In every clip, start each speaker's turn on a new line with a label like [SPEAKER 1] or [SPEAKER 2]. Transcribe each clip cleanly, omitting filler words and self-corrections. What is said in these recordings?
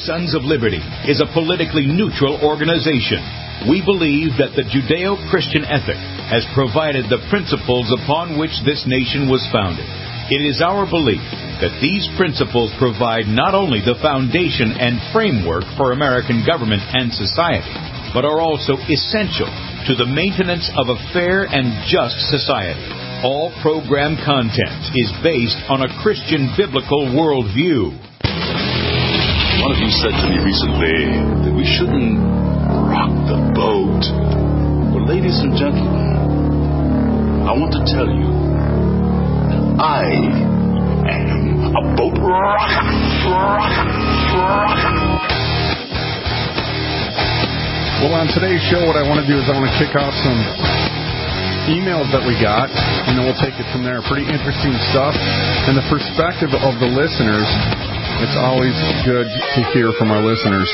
[SPEAKER 1] Sons of Liberty is a politically neutral organization. We believe that the Judeo-Christian ethic has provided the principles upon which this nation was founded. It is our belief that these principles provide not only the foundation and framework for American government and society, but are also essential to the maintenance of a fair and just society. All program content is based on a Christian biblical worldview.
[SPEAKER 2] One of you said to me recently that we shouldn't rock the boat. Well, ladies and gentlemen, I want to tell you that I am a boat rocker.
[SPEAKER 3] Well, on today's show, what I want to do is I want to kick off some emails that we got, and then we'll take it from there. Pretty interesting stuff. And the perspective of the listeners, it's always good to hear from our listeners.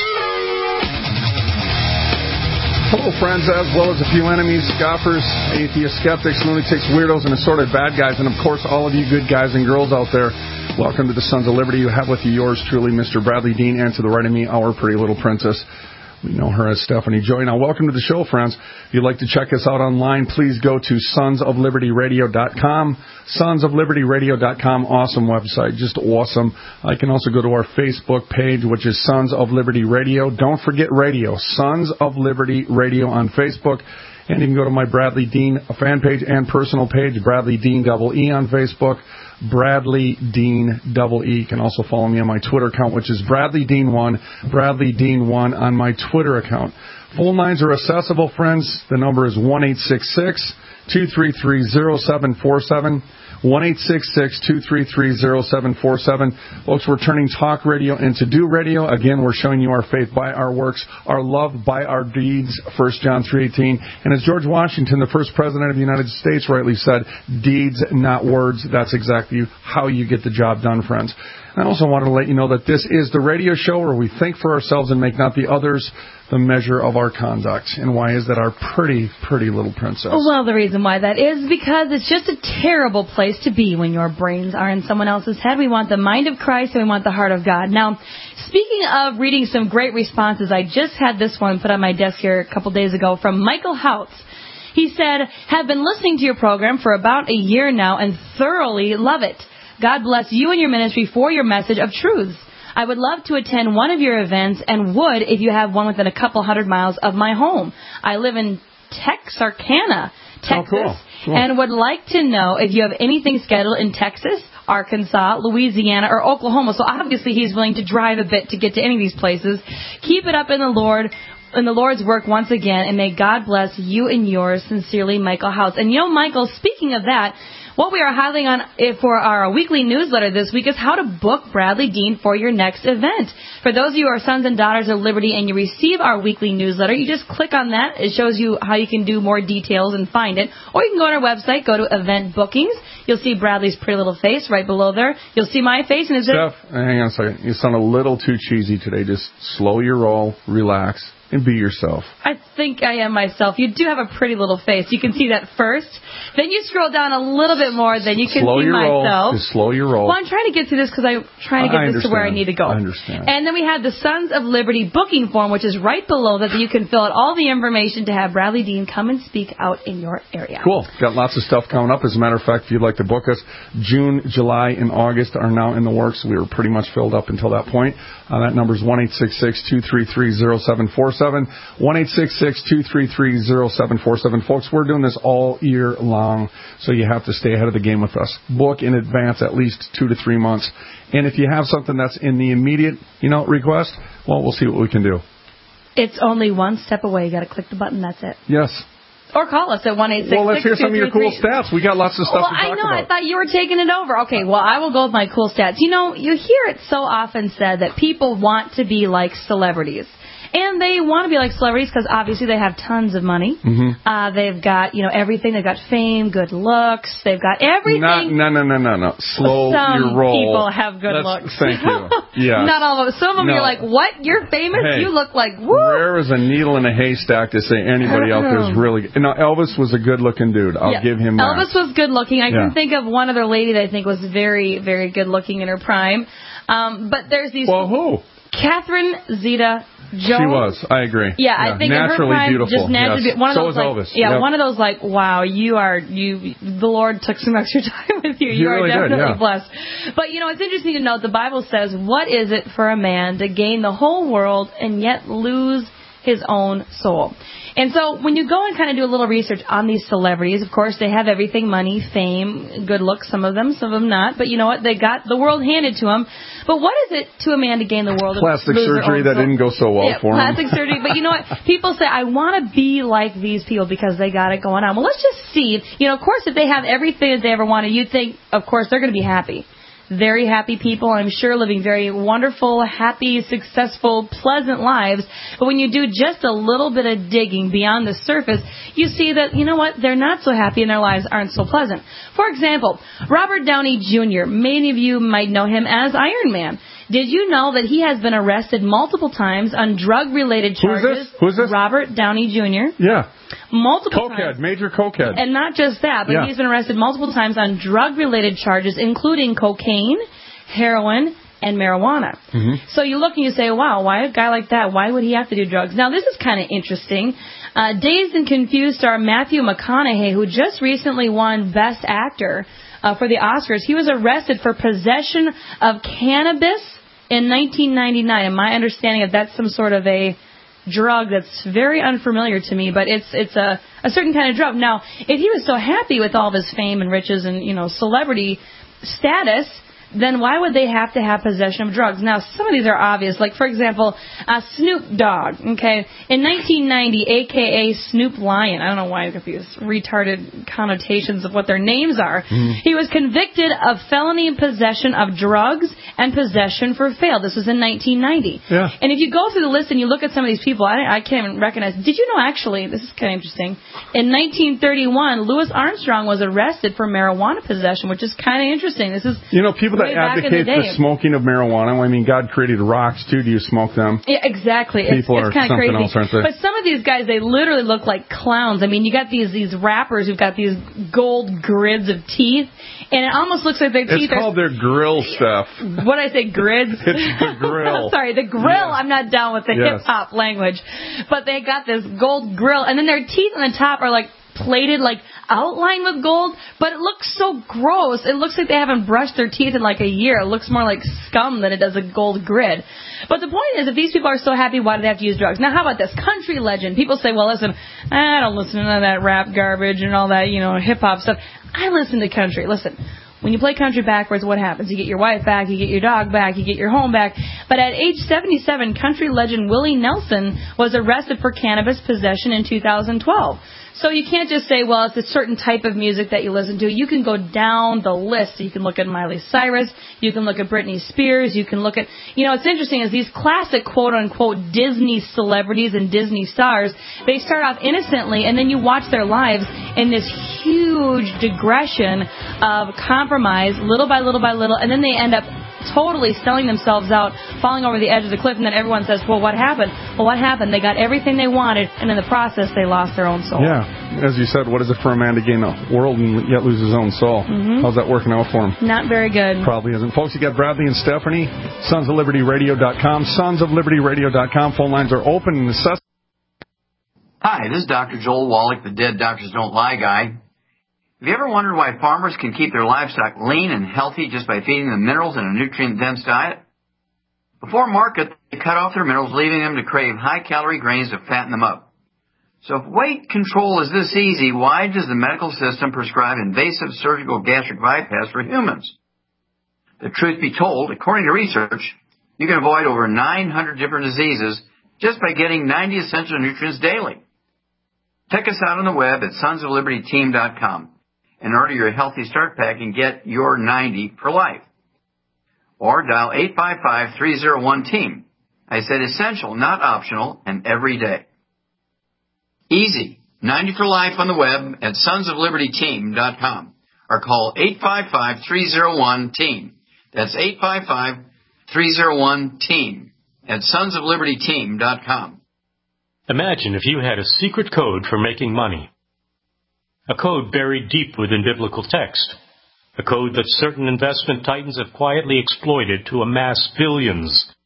[SPEAKER 3] Hello, friends, as well as a few enemies, scoffers, atheists, skeptics, lunatics, weirdos, and assorted bad guys, and, of course, all of you good guys and girls out there. Welcome to the Sons of Liberty. You have with you yours truly, Mr. Bradley Dean, and to the right of me, our pretty little princess. We know her as Stephanie Joy. Now, welcome to the show, friends. If you'd like to check us out online, please go to sonsoflibertyradio.com. Sonsoflibertyradio.com. Awesome website. Just awesome. I can also go to our Facebook page, which is Sons of Liberty Radio. Don't forget radio. Sons of Liberty Radio on Facebook. And you can go to my Bradley Dean fan page and personal page, Bradley Dean EE on Facebook. Bradley Dean EE. You can also follow me on my Twitter account, which is Bradley Dean 1, Bradley Dean 1 on my Twitter account. Phone lines are accessible, friends. The number is 1-866-233-0747. 1-866-233-0747. Folks, we're turning talk radio into do radio. Again, we're showing you our faith by our works, our love by our deeds, 1 John 3:18. And as George Washington, the first president of the United States, rightly said, deeds, not words. That's exactly how you get the job done, friends. I also wanted to let you know that this is the radio show where we think for ourselves and make not the others the measure of our conduct. And why is that, our pretty, pretty little princess?
[SPEAKER 4] Well, the reason why that is because it's just a terrible place to be when your brains are in someone else's head. We want the mind of Christ and we want the heart of God. Now, speaking of reading some great responses, I just had this one put on my desk here a couple days ago from Michael Houtz. He said, have been listening to your program for about a year now and thoroughly love it. God bless you and your ministry for your message of truths. I would love to attend one of your events and would if you have one within a couple 100 miles of my home. I live in Texarkana, Texas, and would like to know if you have anything scheduled in Texas, Arkansas, Louisiana, or Oklahoma. So obviously he's willing to drive a bit to get to any of these places. Keep it up in the Lord. In the Lord's work once again, and may God bless you and yours. Sincerely, Michael House. And you know, Michael, speaking of that, what we are highlighting on for our weekly newsletter this week is how to book Bradley Dean for your next event. For those of you who are sons and daughters of Liberty and you receive our weekly newsletter, you just click on that. It shows you how you can do more details and find it. Or you can go on our website, go to event bookings. You'll see Bradley's pretty little face right below there. You'll see my face. And
[SPEAKER 3] Steph, hang on a second. You sound a little too cheesy today. Just slow your roll, relax, and be yourself.
[SPEAKER 4] I think I am myself. You do have a pretty little face. You can see that first. Then you scroll down a little bit more, then you can see myself.
[SPEAKER 3] Just slow your roll.
[SPEAKER 4] Well, I'm trying to get to this because I'm trying to get this to where I need to go.
[SPEAKER 3] I understand.
[SPEAKER 4] And then we have the Sons of Liberty booking form, which is right below that you can fill out all the information to have Bradley Dean come and speak out in your area.
[SPEAKER 3] Cool. Got lots of stuff coming up. As a matter of fact, if you'd like to book us, June, July, and August are now in the works. We were pretty much filled up until that point. That number is 1-866-233-0747. 1-866-233-0747. Folks, we're doing this all year long, so you have to stay ahead of the game with us. Book in advance at least 2 to 3 months. And if you have something that's in the immediate, request, well, we'll see what we can do.
[SPEAKER 4] It's only one step away. You got to click the button. That's it.
[SPEAKER 3] Yes.
[SPEAKER 4] Or call us at 1-866-233.
[SPEAKER 3] Well, let's hear some of your cool stats. We got lots of stuff to talk about.
[SPEAKER 4] I thought you were taking it over. Okay, well, I will go with my cool stats. You hear it so often said that people want to be like celebrities. And they want to be like celebrities because obviously they have tons of money. Mm-hmm. They've got, everything. They've got fame, good looks. They've got everything.
[SPEAKER 3] No. Slow your roll.
[SPEAKER 4] Some people have good looks.
[SPEAKER 3] Thank you. Yeah.
[SPEAKER 4] Not all of them. Some of them you're like, what? You're famous?
[SPEAKER 3] Hey,
[SPEAKER 4] you look like, woo.
[SPEAKER 3] Rare as a needle in a haystack to say anybody out there is really good. Now, Elvis was a good-looking dude. I'll give him that.
[SPEAKER 4] Elvis was good-looking. I can think of one other lady that I think was very, very good-looking in her prime. But there's these...
[SPEAKER 3] Well, who?
[SPEAKER 4] Catherine Zeta-Jones.
[SPEAKER 3] She was. I agree.
[SPEAKER 4] Yeah, I think
[SPEAKER 3] naturally
[SPEAKER 4] in her prime,
[SPEAKER 3] beautiful.
[SPEAKER 4] just naturally
[SPEAKER 3] yes.
[SPEAKER 4] one of
[SPEAKER 3] so
[SPEAKER 4] those
[SPEAKER 3] is
[SPEAKER 4] like,
[SPEAKER 3] Elvis.
[SPEAKER 4] Yeah,
[SPEAKER 3] yep.
[SPEAKER 4] one of those like, wow, the Lord took some extra time with you. You
[SPEAKER 3] really
[SPEAKER 4] are definitely
[SPEAKER 3] did, yeah.
[SPEAKER 4] blessed. But it's interesting to note the Bible says, what is it for a man to gain the whole world and yet lose his own soul? And so when you go and kind of do a little research on these celebrities, of course, they have everything, money, fame, good looks, some of them not. But you know what? They got the world handed to them. But what is it to a man to gain the world?
[SPEAKER 3] Plastic
[SPEAKER 4] and lose
[SPEAKER 3] surgery
[SPEAKER 4] their own
[SPEAKER 3] that
[SPEAKER 4] soul?
[SPEAKER 3] didn't go so well for him.
[SPEAKER 4] Plastic surgery. But you know what? People say, I want to be like these people because they got it going on. Well, let's just see. Of course, if they have everything that they ever wanted, you'd think, of course, they're going to be happy. Very happy people, I'm sure, living very wonderful, happy, successful, pleasant lives. But when you do just a little bit of digging beyond the surface, you see that, you know what, they're not so happy and their lives aren't so pleasant. For example, Robert Downey Jr., many of you might know him as Iron Man. Did you know that he has been arrested multiple times on drug-related charges?
[SPEAKER 3] Who's this?
[SPEAKER 4] Robert Downey Jr.
[SPEAKER 3] Yeah.
[SPEAKER 4] Multiple times.
[SPEAKER 3] Cokehead, major cokehead.
[SPEAKER 4] And not just that, but he's been arrested multiple times on drug-related charges, including cocaine, heroin, and marijuana. Mm-hmm. So you look and you say, wow, why a guy like that, why would he have to do drugs? Now, this is kind of interesting. Dazed and Confused star Matthew McConaughey, who just recently won Best Actor for the Oscars, he was arrested for possession of cannabis in 1999. And my understanding of that's some sort of a drug that's very unfamiliar to me, but it's a certain kind of drug. Now, if he was so happy with all of his fame and riches and, celebrity status, then why would they have to have possession of drugs? Now, some of these are obvious. Like, for example, Snoop Dogg, okay? In 1990, a.k.a. Snoop Lion, I don't know why I got these retarded connotations of what their names are. Mm-hmm. He was convicted of felony possession of drugs and possession for bail. This was in 1990. Yeah. And if you go through the list and you look at some of these people, I can't even recognize. Did you know, actually, this is kind of interesting, in 1931, Louis Armstrong was arrested for marijuana possession, which is kind of interesting. This is...
[SPEAKER 3] people that advocate the smoking of marijuana. I mean, God created rocks, too. Do you smoke them?
[SPEAKER 4] Yeah, exactly.
[SPEAKER 3] People
[SPEAKER 4] it's
[SPEAKER 3] are
[SPEAKER 4] kind of crazy.
[SPEAKER 3] Else, aren't they?
[SPEAKER 4] But some of these guys, they literally look like clowns. I mean, you got these rappers who've got these gold grids of teeth, and it almost looks like their teeth
[SPEAKER 3] are... It's called their grill stuff.
[SPEAKER 4] What did I say, grids?
[SPEAKER 3] It's the grill.
[SPEAKER 4] Sorry, the grill. Yes. I'm not down with the hip-hop language. But they got this gold grill, and then their teeth on the top are like plated, like outlined with gold, but it looks so gross. It looks like they haven't brushed their teeth in like a year. It looks more like scum than it does a gold grid. But the point is, if these people are so happy, why do they have to use drugs? Now, how about this? Country legend. People say, well, listen, I don't listen to that rap garbage and all that, hip-hop stuff. I listen to country. Listen, when you play country backwards, what happens? You get your wife back, you get your dog back, you get your home back. But at age 77, country legend Willie Nelson was arrested for cannabis possession in 2012. So you can't just say, well, it's a certain type of music that you listen to. You can go down the list. You can look at Miley Cyrus. You can look at Britney Spears. You can look at, what's interesting is these classic quote-unquote Disney celebrities and Disney stars, they start off innocently, and then you watch their lives in this huge digression of compromise, little by little by little, and then they end up totally selling themselves out, falling over the edge of the cliff, and then everyone says, well, what happened? Well, what happened? They got everything they wanted, and in the process, they lost their own soul.
[SPEAKER 3] Yeah. As you said, what is it for a man to gain the world and yet lose his own soul? Mm-hmm. How's that working out for him?
[SPEAKER 4] Not very good.
[SPEAKER 3] Probably isn't. Folks, you got Bradley and Stephanie, sonsoflibertyradio.com, sonsoflibertyradio.com. Phone lines are open.
[SPEAKER 5] Hi, this is Dr. Joel Wallach, the Dead Doctors Don't Lie guy. Have you ever wondered why farmers can keep their livestock lean and healthy just by feeding them minerals in a nutrient-dense diet? Before market, they cut off their minerals, leaving them to crave high-calorie grains to fatten them up. So if weight control is this easy, why does the medical system prescribe invasive surgical gastric bypass for humans? The truth be told, according to research, you can avoid over 900 different diseases just by getting 90 essential nutrients daily. Check us out on the web at sonsoflibertyteam.com. and order your Healthy Start Pack and get your 90 for life. Or dial 855-301-TEAM. I said essential, not optional, and every day. Easy. 90 for life on the web at sonsoflibertyteam.com. Or call 855-301-TEAM. That's 855-301-TEAM at sonsoflibertyteam.com.
[SPEAKER 6] Imagine if you had a secret code for making money. A code buried deep within biblical text. A code that certain investment titans have quietly exploited to amass billions.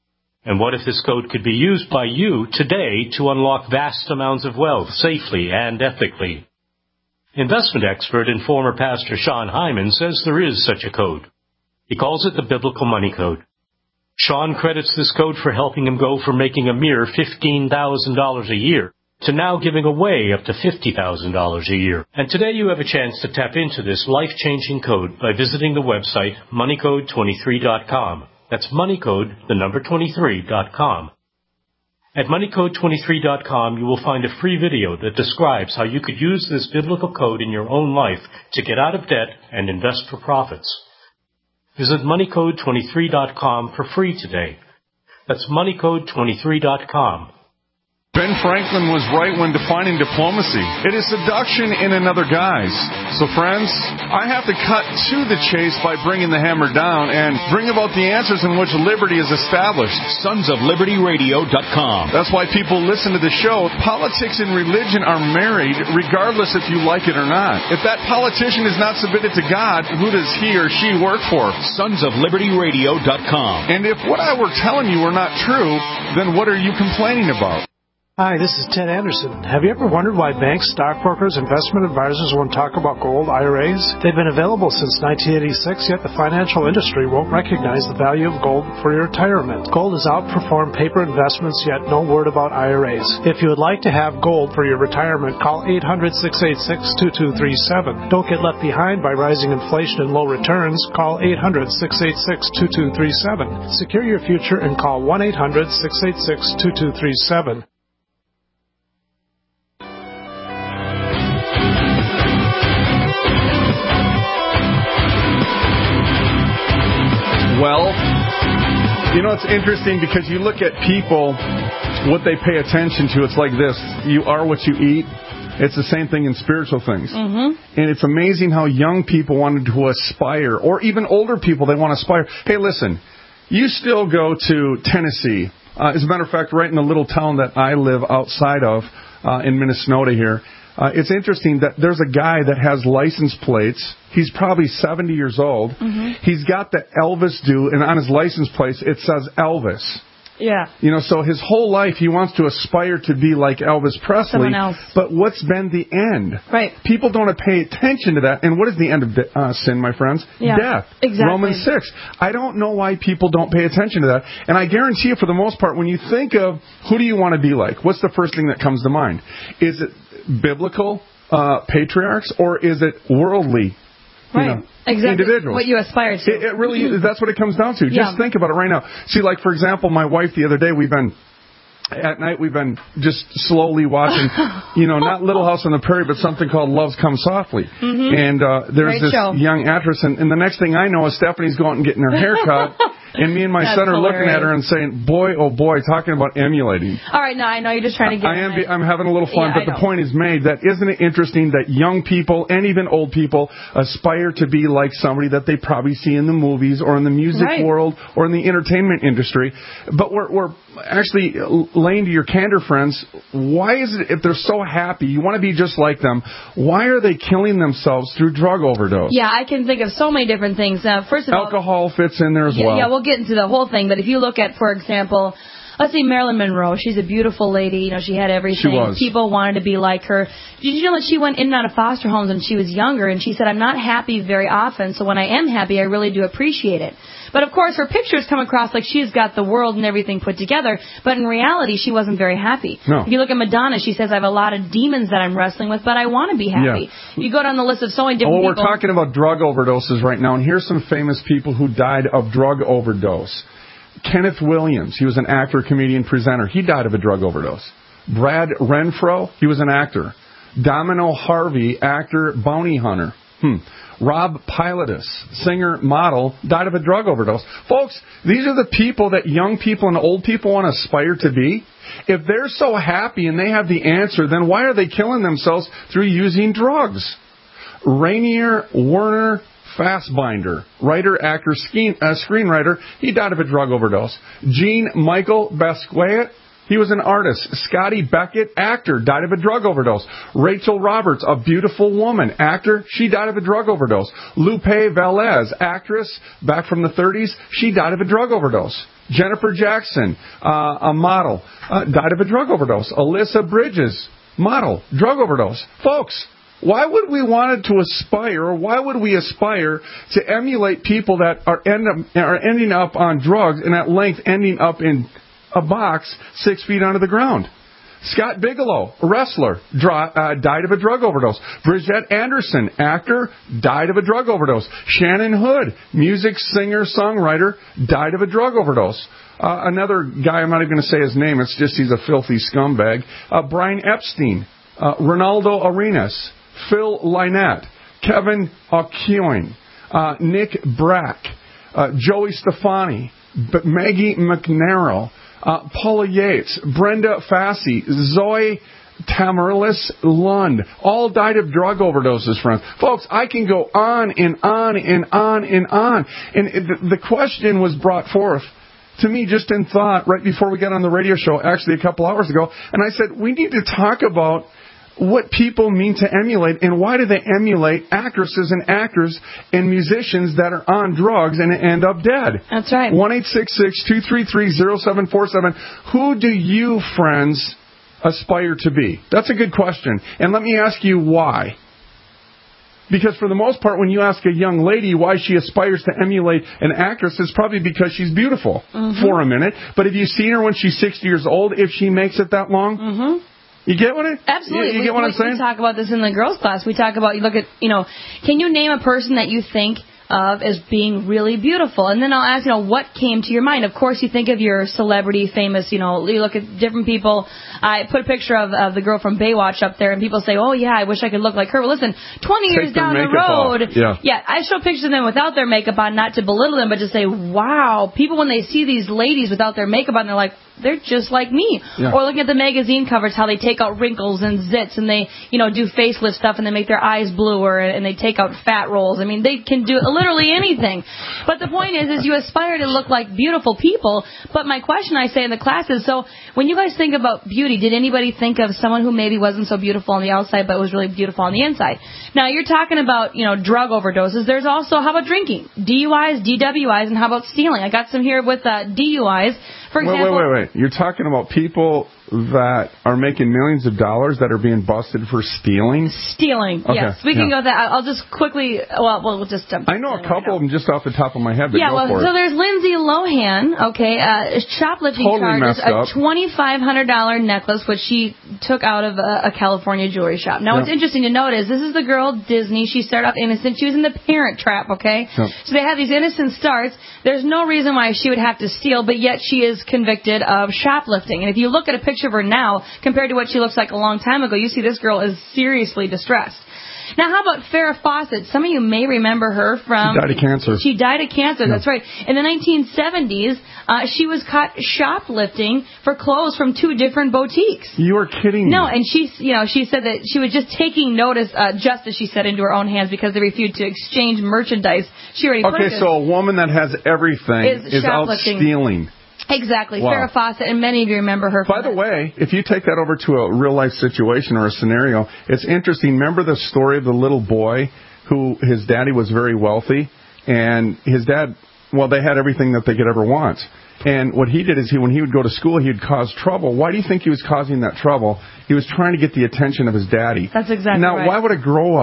[SPEAKER 6] And what if this code could be used by you today to unlock vast amounts of wealth safely and ethically? Investment expert and former pastor Sean Hyman says there is such a code. He calls it the Biblical Money Code. Sean credits this code for helping him go from making a mere $15,000 a year to now giving away up to $50,000 a year. And today you have a chance to tap into this life-changing code by visiting the website moneycode23.com. That's moneycode23.com. At moneycode23.com, you will find a free video that describes how you could use this biblical code in your own life to get out of debt and invest for profits. Visit moneycode23.com for free today. That's moneycode23.com.
[SPEAKER 3] Ben Franklin was right when defining diplomacy. It is seduction in another guise. So, friends, I have to cut to the chase by bringing the hammer down and bring about the answers in which liberty is established.
[SPEAKER 1] SonsOfLibertyRadio.com.
[SPEAKER 3] That's why people listen to the show. Politics and religion are married, regardless if you like it or not. If that politician is not submitted to God, who does he or she work for?
[SPEAKER 1] SonsOfLibertyRadio.com.
[SPEAKER 3] And if what I were telling you were not true, then what are you complaining about?
[SPEAKER 7] Hi, this is Ted Anderson. Have you ever wondered why banks, stockbrokers, investment advisors won't talk about gold IRAs? They've been available since 1986, yet the financial industry won't recognize the value of gold for your retirement. Gold has outperformed paper investments, yet no word about IRAs. If you would like to have gold for your retirement, call 800-686-2237. Don't get left behind by rising inflation and low returns. Call 800-686-2237. Secure your future and call 1-800-686-2237.
[SPEAKER 3] Well, you know, it's interesting because you look at people, what they pay attention to. It's like this. You are what you eat. It's the same thing in spiritual things. Mm-hmm. And it's amazing how young people wanted to aspire, or even older people, they want to aspire. Hey, listen, you still go to Tennessee. As a matter of fact, right in the little town that I live outside of in Minnesota here, it's interesting that there's a guy that has license plates. He's probably 70 years old. Mm-hmm. He's got the Elvis do, and on his license plates it says Elvis.
[SPEAKER 4] Yeah.
[SPEAKER 3] You know, so his whole life he wants to aspire to be like Elvis Presley.
[SPEAKER 4] Someone else.
[SPEAKER 3] But what's been the end?
[SPEAKER 4] Right.
[SPEAKER 3] People don't pay attention to that. And what is the end of sin, my friends?
[SPEAKER 4] Yeah,
[SPEAKER 3] death.
[SPEAKER 4] exactly.
[SPEAKER 3] Romans 6. I don't know why people don't pay attention to that. And I guarantee you, for the most part, when you think of who do you want to be like, what's the first thing that comes to mind? Is it biblical patriarchs, or is it worldly?
[SPEAKER 4] Right. Exactly.
[SPEAKER 3] Individuals.
[SPEAKER 4] What you aspire to.
[SPEAKER 3] It really is. That's what it comes down to.
[SPEAKER 4] Yeah.
[SPEAKER 3] Just think about it right now. See, like, for example, my wife the other day, at night we've been just slowly watching, not Little House on the Prairie, but something called Love Comes Softly. Mm-hmm. And there's
[SPEAKER 4] Great
[SPEAKER 3] this
[SPEAKER 4] show.
[SPEAKER 3] young actress, and the next thing I know is Stephanie's going and getting her hair cut. And me and my son are looking at her and saying, boy, oh boy, talking about emulating.
[SPEAKER 4] All right, no, I know you're just trying to get
[SPEAKER 3] I'm having a little fun, but the point is made that isn't it interesting that young people and even old people aspire to be like somebody that they probably see in the movies or in the music world or in the entertainment industry. But we're actually laying to your candor, friends, why is it, if they're so happy, you want to be just like them, why are they killing themselves through drug overdose?
[SPEAKER 4] Yeah, I can think of so many different things. First of all,
[SPEAKER 3] alcohol fits in there as well.
[SPEAKER 4] Yeah, we'll get into the whole thing, but if you look at, for example, let's see, Marilyn Monroe. She's a beautiful lady. She had everything.
[SPEAKER 3] She was.
[SPEAKER 4] People wanted to be like her. Did you know that she went in and out of foster homes when she was younger, and she said, I'm not happy very often, so when I am happy, I really do appreciate it. But, of course, her pictures come across like she's got the world and everything put together, but in reality, she wasn't very happy.
[SPEAKER 3] No.
[SPEAKER 4] If you look at Madonna, she says, I have a lot of demons that I'm wrestling with, but I want to be happy. Yeah. You go down the list of so many different people.
[SPEAKER 3] We're talking about drug overdoses right now, and here's some famous people who died of drug overdose. Kenneth Williams, he was an actor, comedian, presenter. He died of a drug overdose. Brad Renfro, he was an actor. Domino Harvey, actor, bounty hunter. Rob Pilatus, singer, model, died of a drug overdose. Folks, these are the people that young people and old people want to aspire to be. If they're so happy and they have the answer, then why are they killing themselves through using drugs? Rainier Werner Fassbinder, writer, actor, screenwriter, he died of a drug overdose. Jean Michael Basquiat, He was an artist. Scotty Beckett, actor, died of a drug overdose. Rachel Roberts, a beautiful woman, actor, she died of a drug overdose. Lupe Velez, actress, back from the 30s, she died of a drug overdose. Jennifer Jackson, a model, died of a drug overdose. Alyssa Bridges, model, drug overdose. Folks, why would we want to aspire, or why would we aspire to emulate people that are ending up on drugs and at length ending up in a box 6 feet under the ground? Scott Bigelow, a wrestler, died of a drug overdose. Bridgette Anderson, actor, died of a drug overdose. Shannon Hood, music singer, songwriter, died of a drug overdose. Another guy, I'm not even going to say his name, it's just he's a filthy scumbag. Brian Epstein, Ronaldo Arenas, Phil Lynette, Kevin Aucoin, Nick Brack, Joey Stefani, Maggie McNarrow, Paula Yates, Brenda Fassi, Zoe Tamarlis Lund, all died of drug overdoses, friends. Folks, I can go on and on and on and on. And the question was brought forth to me just in thought right before we got on the radio show, actually a couple hours ago. And I said, we need to talk about what people mean to emulate, and why do they emulate actresses and actors and musicians that are on drugs and end up dead?
[SPEAKER 4] That's right.
[SPEAKER 3] 1-866-233-0747. Who do you, friends, aspire to be? That's a good question. And let me ask you why. Because for the most part, when you ask a young lady why she aspires to emulate an actress, it's probably because she's beautiful for a minute. But have you seen her when she's 60 years old, if she makes it that long? You get what
[SPEAKER 4] Absolutely.
[SPEAKER 3] You get what I'm saying?
[SPEAKER 4] We talk about this in the girls' class. We talk about, you look at, can you name a person that you think of as being really beautiful? And then I'll ask, what came to your mind? Of course, you think of your celebrity, famous, you look at different people. I put a picture of the girl from Baywatch up there, and people say, oh, yeah, I wish I could look like her. Well, listen, 20 years down the road, I show pictures of them without their makeup on, not to belittle them, but to say, wow, people, when they see these ladies without their makeup on, they're like, they're just like me. Yeah. Or looking at the magazine covers, how they take out wrinkles and zits, and they, do facelift stuff, and they make their eyes bluer, and they take out fat rolls. I mean, they can do literally anything. But the point is you aspire to look like beautiful people. But my question I say in the class is, so when you guys think about beauty, did anybody think of someone who maybe wasn't so beautiful on the outside, but was really beautiful on the inside? Now, you're talking about, drug overdoses. There's also, how about drinking? DUIs, DWIs, and how about stealing? I got some here with DUIs. For example,
[SPEAKER 3] wait. You're talking about people that are making millions of dollars that are being busted for stealing?
[SPEAKER 4] Stealing, okay. Yes. We can go that. I'll just quickly, we'll just jump.
[SPEAKER 3] I know a couple of them just off the top of my head, but
[SPEAKER 4] so there's Lindsay Lohan, shoplifting charges, a $2,500 necklace, which she took out of a California jewelry shop. Now, what's interesting to note is this is the girl, Disney. She started off innocent. She was in the Parent Trap, okay? Yep. So they have these innocent starts. There's no reason why she would have to steal, but yet she is convicted of shoplifting. And if you look at a picture of her now compared to what she looks like a long time ago, you see this girl is seriously distressed. Now, how about Farrah Fawcett? Some of you may remember her from...
[SPEAKER 3] She died of cancer.
[SPEAKER 4] She died of cancer, that's right. In the 1970s, she was caught shoplifting for clothes from 2 different boutiques.
[SPEAKER 3] You are kidding me.
[SPEAKER 4] No, and she said that she was just taking notice, just as she said, into her own hands because they refused to exchange merchandise she already purchased.
[SPEAKER 3] Okay, so a woman that has everything is out stealing.
[SPEAKER 4] Exactly. Wow. Farrah Fawcett, and many of you remember her.
[SPEAKER 3] By the way, if you take that over to a real-life situation or a scenario, it's interesting. Remember the story of the little boy who his daddy was very wealthy, and his dad, they had everything that they could ever want. And what he did is when he would go to school, he would cause trouble. Why do you think he was causing that trouble? He was trying to get the attention of his daddy.
[SPEAKER 4] That's exactly
[SPEAKER 3] right. Now, why would a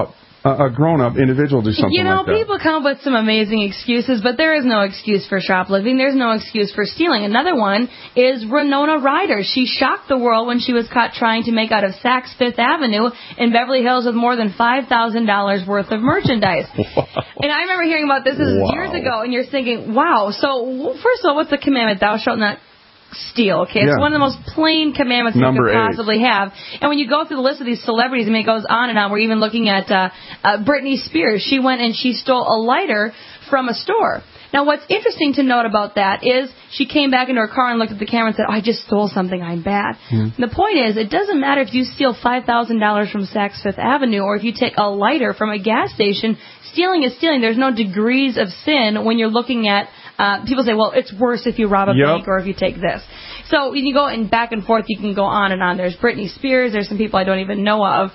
[SPEAKER 3] grown-up individual do something like that?
[SPEAKER 4] People come up with some amazing excuses, but there is no excuse for shoplifting. There's no excuse for stealing. Another one is Winona Ryder. She shocked the world when she was caught trying to make out of Saks Fifth Avenue in Beverly Hills with more than $5,000 worth of merchandise. Wow. And I remember hearing about this years ago, and you're thinking, wow. So, first of all, what's the commandment? Thou shalt not steal, okay? It's one of the most plain commandments you could possibly have. And when you go through the list of these celebrities, it goes on and on. We're even looking at Britney Spears. She went and she stole a lighter from a store. Now, what's interesting to note about that is she came back into her car and looked at the camera and said, I just stole something, I'm bad. The point is, it doesn't matter if you steal $5,000 from Saks Fifth Avenue or if you take a lighter from a gas station. Stealing is stealing. There's no degrees of sin when you're looking at People say, well, it's worse if you rob a bank or if you take this. So you go and back and forth. You can go on and on. There's Britney Spears. There's some people I don't even know of.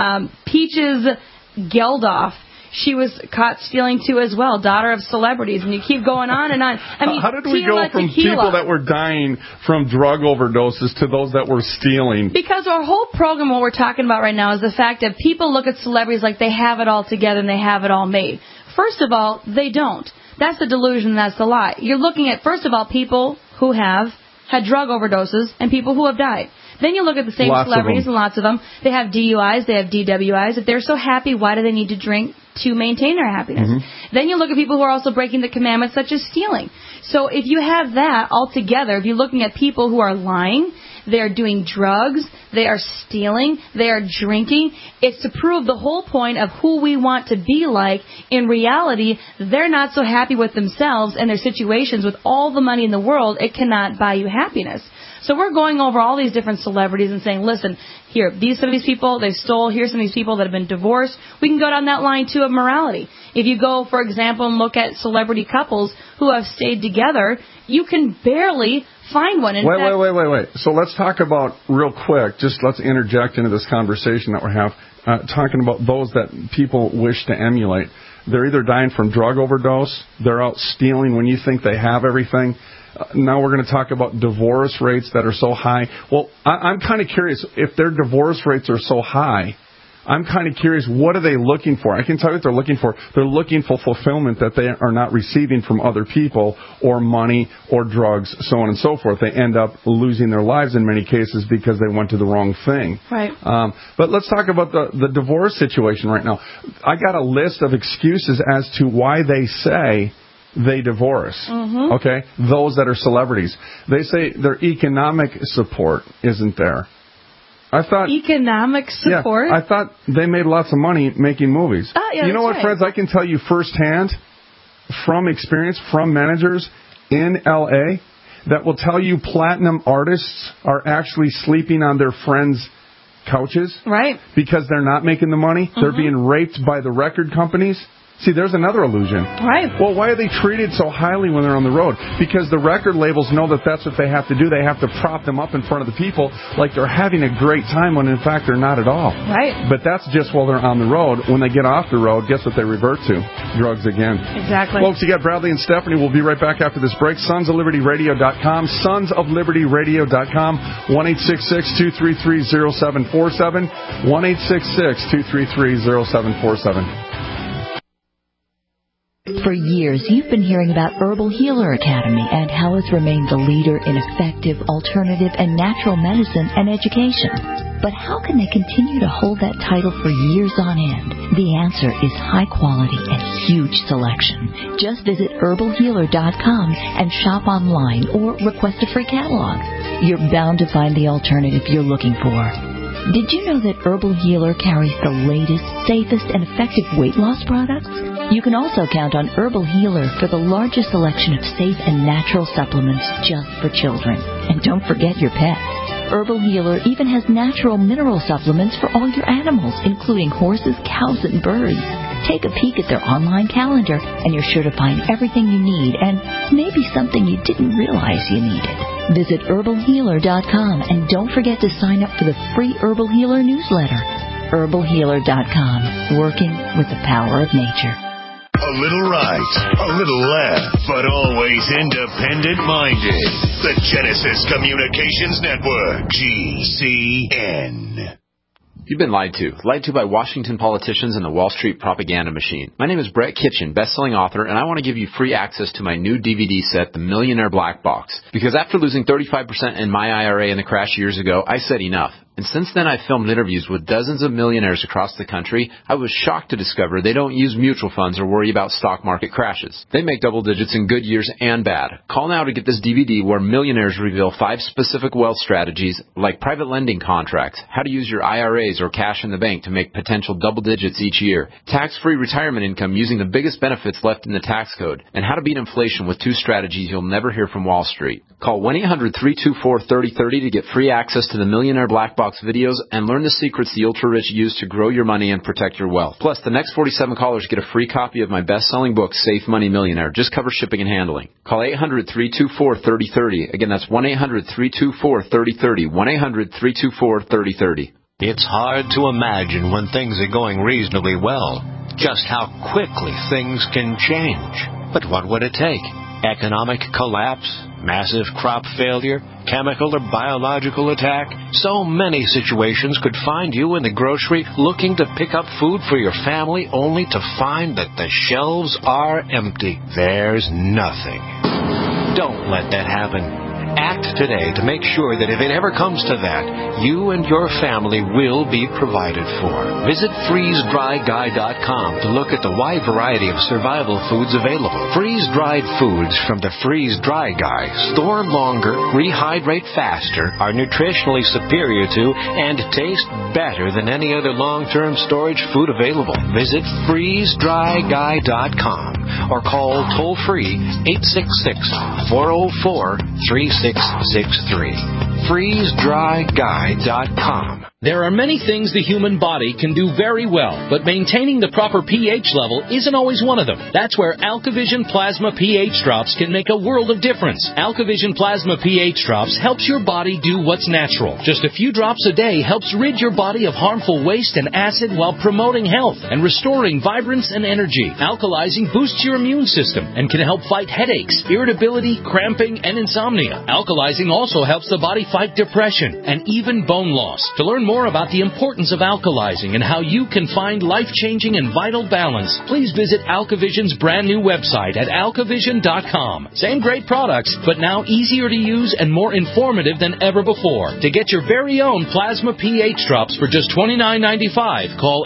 [SPEAKER 4] Peaches Geldof. She was caught stealing too as well, daughter of celebrities, and you keep going on and on. I mean,
[SPEAKER 3] how did we go from people that were dying from drug overdoses to those that were stealing? Because
[SPEAKER 4] our whole program, what we're talking about right now, is the fact that people look at celebrities like they have it all together and they have it all made. First of all, they don't. That's the delusion. That's the lie. You're looking at, first of all, people who have had drug overdoses and people who have died. Then you look at the same celebrities, and lots of them. They have DUIs, they have DWIs. If they're so happy, why do they need to drink to maintain their happiness? Mm-hmm. Then you look at people who are also breaking the commandments, such as stealing. So if you have that all together, if you're looking at people who are lying, they're doing drugs, they are stealing, they are drinking, it's to prove the whole point of who we want to be like. In reality, they're not so happy with themselves and their situations. With all the money in the world, it cannot buy you happiness. So we're going over all these different celebrities and saying, listen, here, some of these people, they stole. Here's some of these people that have been divorced. We can go down that line, too, of morality. If you go, for example, and look at celebrity couples who have stayed together, you can barely find one.
[SPEAKER 3] Wait. So let's talk about, real quick, let's interject into this conversation that we have, talking about those that people wish to emulate. They're either dying from drug overdose, they're out stealing when you think they have everything. Now we're going to talk about divorce rates that are so high. Well, I'm kind of curious, if their divorce rates are so high, I'm kind of curious, what are they looking for? I can tell you what they're looking for. They're looking for fulfillment that they are not receiving from other people, or money, or drugs, so on and so forth. They end up losing their lives in many cases because they went to the wrong thing.
[SPEAKER 4] Right.
[SPEAKER 3] But let's talk about the divorce situation right now. I got a list of excuses as to why they say they divorce. Mm-hmm. Okay? Those that are celebrities. They say their economic support isn't there. I thought
[SPEAKER 4] economic support?
[SPEAKER 3] Yeah, I thought they made lots of money making movies.
[SPEAKER 4] Yeah,
[SPEAKER 3] you know what, friends? I can tell you firsthand, from experience, from managers in L.A., that will tell you platinum artists are actually sleeping on their friends' couches.
[SPEAKER 4] Right.
[SPEAKER 3] Because they're not making the money. Mm-hmm. They're being raped by the record companies. See, there's another illusion.
[SPEAKER 4] Right.
[SPEAKER 3] Well, why are they treated so highly when they're on the road? Because the record labels know that that's what they have to do. They have to prop them up in front of the people like they're having a great time when, in fact, they're not at all.
[SPEAKER 4] Right.
[SPEAKER 3] But that's just while they're on the road. When they get off the road, guess what they revert to? Drugs again.
[SPEAKER 4] Exactly.
[SPEAKER 3] Folks, you got Bradley and Stephanie. We'll be right back after this break. SonsOfLibertyRadio.com. SonsOfLibertyRadio.com. 1-866-233-0747. 1-866-233-0747.
[SPEAKER 8] For years, you've been hearing about Herbal Healer Academy and how it's remained the leader in effective, alternative, and natural medicine and education. But how can they continue to hold that title for years on end? The answer is high quality and huge selection. Just visit herbalhealer.com and shop online or request a free catalog. You're bound to find the alternative you're looking for. Did you know that Herbal Healer carries the latest, safest, and effective weight loss products? You can also count on Herbal Healer for the largest selection of safe and natural supplements just for children. And don't forget your pets. Herbal Healer even has natural mineral supplements for all your animals, including horses, cows, and birds. Take a peek at their online calendar, and you're sure to find everything you need, and maybe something you didn't realize you needed. Visit herbalhealer.com, and don't forget to sign up for the free Herbal Healer newsletter. herbalhealer.com, working with the power of nature.
[SPEAKER 9] A little right, a little left, but always independent-minded. The Genesis Communications Network, GCN.
[SPEAKER 10] You've been lied to by Washington politicians and the Wall Street propaganda machine. My name is Brett Kitchen, best-selling author, and I want to give you free access to my new DVD set, The Millionaire Black Box. Because after losing 35% in my IRA in the crash years ago, I said enough. And since then, I've filmed interviews with dozens of millionaires across the country. I was shocked to discover they don't use mutual funds or worry about stock market crashes. They make double digits in good years and bad. Call now to get this DVD where millionaires reveal 5 specific wealth strategies like private lending contracts, how to use your IRAs or cash in the bank to make potential double digits each year, tax-free retirement income using the biggest benefits left in the tax code, and how to beat inflation with 2 strategies you'll never hear from Wall Street. Call 1-800-324-3030 to get free access to the Millionaire Black Box Blackbox videos and learn the secrets the ultra-rich use to grow your money and protect your wealth. Plus, the next 47 callers get a free copy of my best-selling book, Safe Money Millionaire. Just cover shipping and handling. Call 800-324-3030. Again, that's 1-800-324-3030. 1-800-324-3030.
[SPEAKER 11] It's hard to imagine when things are going reasonably well, just how quickly things can change. But what would it take? Economic collapse? Massive crop failure? Chemical or biological attack? So many situations could find you in the grocery looking to pick up food for your family only to find that the shelves are empty. There's nothing. Don't let that happen. Act today to make sure that if it ever comes to that, you and your family will be provided for. Visit freezedryguy.com to look at the wide variety of survival foods available. Freeze-dried foods from the Freeze Dry Guy store longer, rehydrate faster, are nutritionally superior to, and taste better than any other long-term storage food available. Visit freezedryguy.com or call toll-free 866-404-3663. FreezeDryGuy.com.
[SPEAKER 12] There are many things the human body can do very well, but maintaining the proper pH level isn't always one of them. That's where AlkaVision Plasma pH Drops can make a world of difference. AlkaVision Plasma pH Drops helps your body do what's natural. Just a few drops a day helps rid your body of harmful waste and acid while promoting health and restoring vibrance and energy. Alkalizing boosts your immune system and can help fight headaches, irritability, cramping, and insomnia. Alkalizing also helps the body fight depression and even bone loss. To learn more about the importance of alkalizing and how you can find life-changing and vital balance, please visit AlkaVision's brand new website at alkavision.com. Same great products, but now easier to use and more informative than ever before. To get your very own Plasma pH Drops for just $29.95, call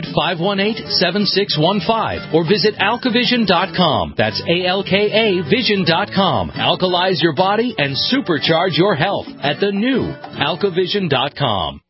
[SPEAKER 12] 800-518-7615 or visit alkavision.com. That's ALKA Vision.com. Alkalize your body and supercharge your health at the new alkavision.com.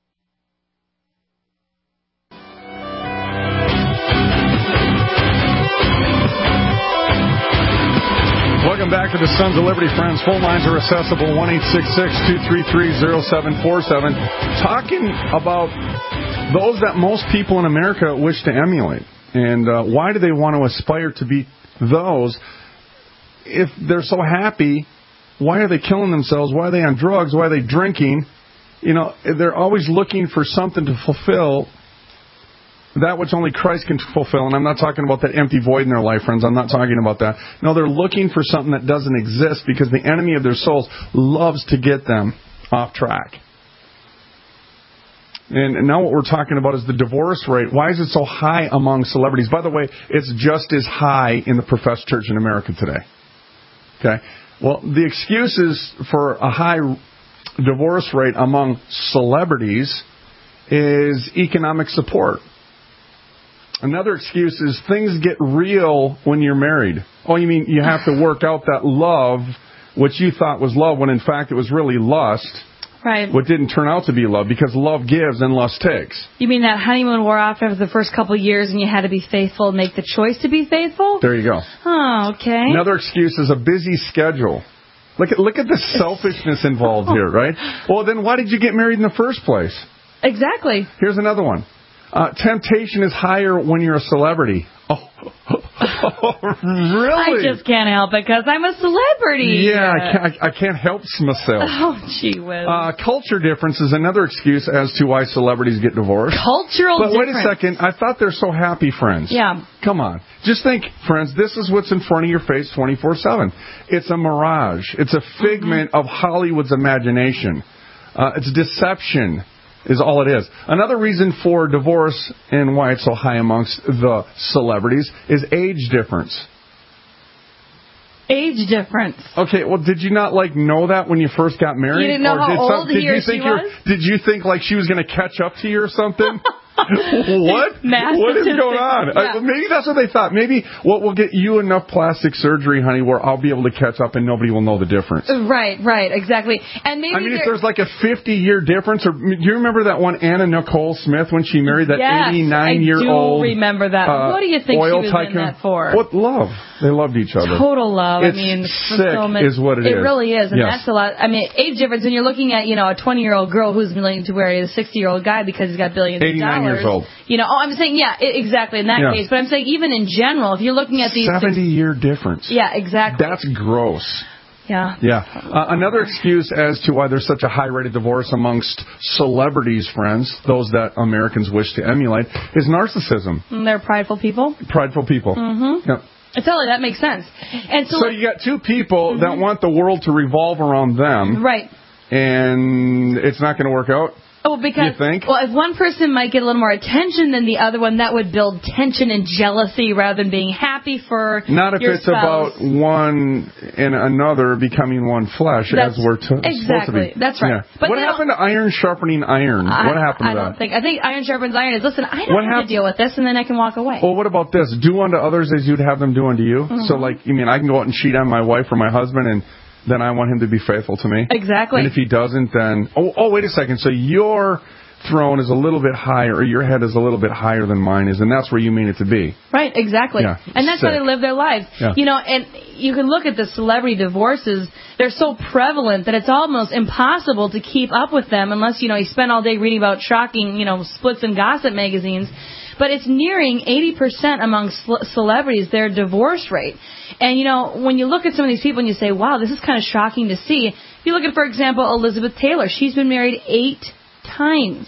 [SPEAKER 3] Welcome back to the Sons of Liberty, friends. Phone lines are accessible, 1-866-233-0747. Talking about those that most people in America wish to emulate. And why do they want to aspire to be those? If they're so happy, why are they killing themselves? Why are they on drugs? Why are they drinking? You know, they're always looking for something to fulfill that which only Christ can fulfill. And I'm not talking about that empty void in their life, friends. I'm not talking about that. No, they're looking for something that doesn't exist because the enemy of their souls loves to get them off track. And now what we're talking about is the divorce rate. Why is it so high among celebrities? By the way, it's just as high in the professed church in America today. Okay? Well, the excuses for a high divorce rate among celebrities is economic support. Another excuse is things get real when you're married. Oh, you mean you have to work out that love, which you thought was love, when in fact it was really lust.
[SPEAKER 4] Right.
[SPEAKER 3] What didn't turn out to be love, because love gives and lust takes.
[SPEAKER 4] You mean that honeymoon wore off after the first couple of years and you had to be faithful and make the choice to be faithful?
[SPEAKER 3] There you go.
[SPEAKER 4] Oh, okay.
[SPEAKER 3] Another excuse is a busy schedule. Look at the selfishness involved here, right? Well, then why did you get married in the first place?
[SPEAKER 4] Exactly.
[SPEAKER 3] Here's another one. Temptation is higher when you're a celebrity. Oh, really?
[SPEAKER 4] I just can't help it because I'm a celebrity.
[SPEAKER 3] Yeah, I can't help myself.
[SPEAKER 4] Oh, gee whiz.
[SPEAKER 3] Culture difference is another excuse as to why celebrities get divorced.
[SPEAKER 4] Cultural difference.
[SPEAKER 3] But wait a second. I thought they're so happy, friends.
[SPEAKER 4] Yeah.
[SPEAKER 3] Come on. Just think, friends, this is what's in front of your face 24/7. It's a mirage. It's a figment of Hollywood's imagination. It's deception. Is all it is. Another reason for divorce and why it's so high amongst the celebrities is age difference.
[SPEAKER 4] Age difference.
[SPEAKER 3] Okay, well, did you not know that when you first got married?
[SPEAKER 4] You didn't know how old he or she was?
[SPEAKER 3] Did you think she was going to catch up to you or something? What? What is going on?
[SPEAKER 4] Yeah.
[SPEAKER 3] Maybe that's what they thought. Maybe what will get you enough plastic surgery, honey, where I'll be able to catch up and nobody will know the difference.
[SPEAKER 4] Right, exactly. And maybe
[SPEAKER 3] if there's like a 50-year difference, or do you remember that one Anna Nicole Smith when she married that 89-year-old?
[SPEAKER 4] I do remember that. What do you think she was
[SPEAKER 3] tycoon?
[SPEAKER 4] in that for?
[SPEAKER 3] What love? They loved each other.
[SPEAKER 4] Total love.
[SPEAKER 3] It's sick, is what it is.
[SPEAKER 4] It really is, and
[SPEAKER 3] yes.
[SPEAKER 4] that's a lot. I mean, age difference. When you're looking at, a 20-year-old girl who's willing to marry a 60-year-old guy because he's got billions of dollars.
[SPEAKER 3] 89 years old.
[SPEAKER 4] I'm saying, exactly in that case. But I'm saying even in general, if you're looking at these
[SPEAKER 3] 70-year difference.
[SPEAKER 4] Yeah, exactly.
[SPEAKER 3] That's gross.
[SPEAKER 4] Yeah.
[SPEAKER 3] Another excuse as to why there's such a high rate of divorce amongst celebrities, friends, those that Americans wish to emulate, is narcissism.
[SPEAKER 4] They're prideful people.
[SPEAKER 3] Mm-hmm. Yep.
[SPEAKER 4] Totally, that makes sense. And
[SPEAKER 3] so you got two people that want the world to revolve around them.
[SPEAKER 4] Right.
[SPEAKER 3] And it's not going to work out.
[SPEAKER 4] Oh, because,
[SPEAKER 3] you think?
[SPEAKER 4] Well, if one person might get a little more attention than the other one, that would build tension and jealousy rather than being happy for
[SPEAKER 3] Not if
[SPEAKER 4] your
[SPEAKER 3] it's
[SPEAKER 4] spouse.
[SPEAKER 3] about one and another becoming one flesh, as we're supposed to be.
[SPEAKER 4] That's right.
[SPEAKER 3] Yeah.
[SPEAKER 4] But
[SPEAKER 3] what happened to iron sharpening iron? What happened to that?
[SPEAKER 4] I think iron sharpens iron is, listen, I don't have to deal with this, and then I can walk away.
[SPEAKER 3] Well, what about this? Do unto others as you'd have them do unto you.
[SPEAKER 4] Mm-hmm.
[SPEAKER 3] So, I can go out and cheat on my wife or my husband, and then I want him to be faithful to me.
[SPEAKER 4] Exactly.
[SPEAKER 3] And if he doesn't, then... Oh, wait a second. So your throne is a little bit higher, or your head is a little bit higher than mine is, and that's where you mean it to be.
[SPEAKER 4] Right, exactly.
[SPEAKER 3] Yeah,
[SPEAKER 4] and that's how they live their lives.
[SPEAKER 3] Yeah.
[SPEAKER 4] And you can look at the celebrity divorces. They're so prevalent that it's almost impossible to keep up with them unless, you spend all day reading about shocking, splits in gossip magazines. But it's nearing 80% among celebrities, their divorce rate. And, when you look at some of these people and you say, wow, this is kind of shocking to see. If you look at, for example, Elizabeth Taylor, she's been married 8 times.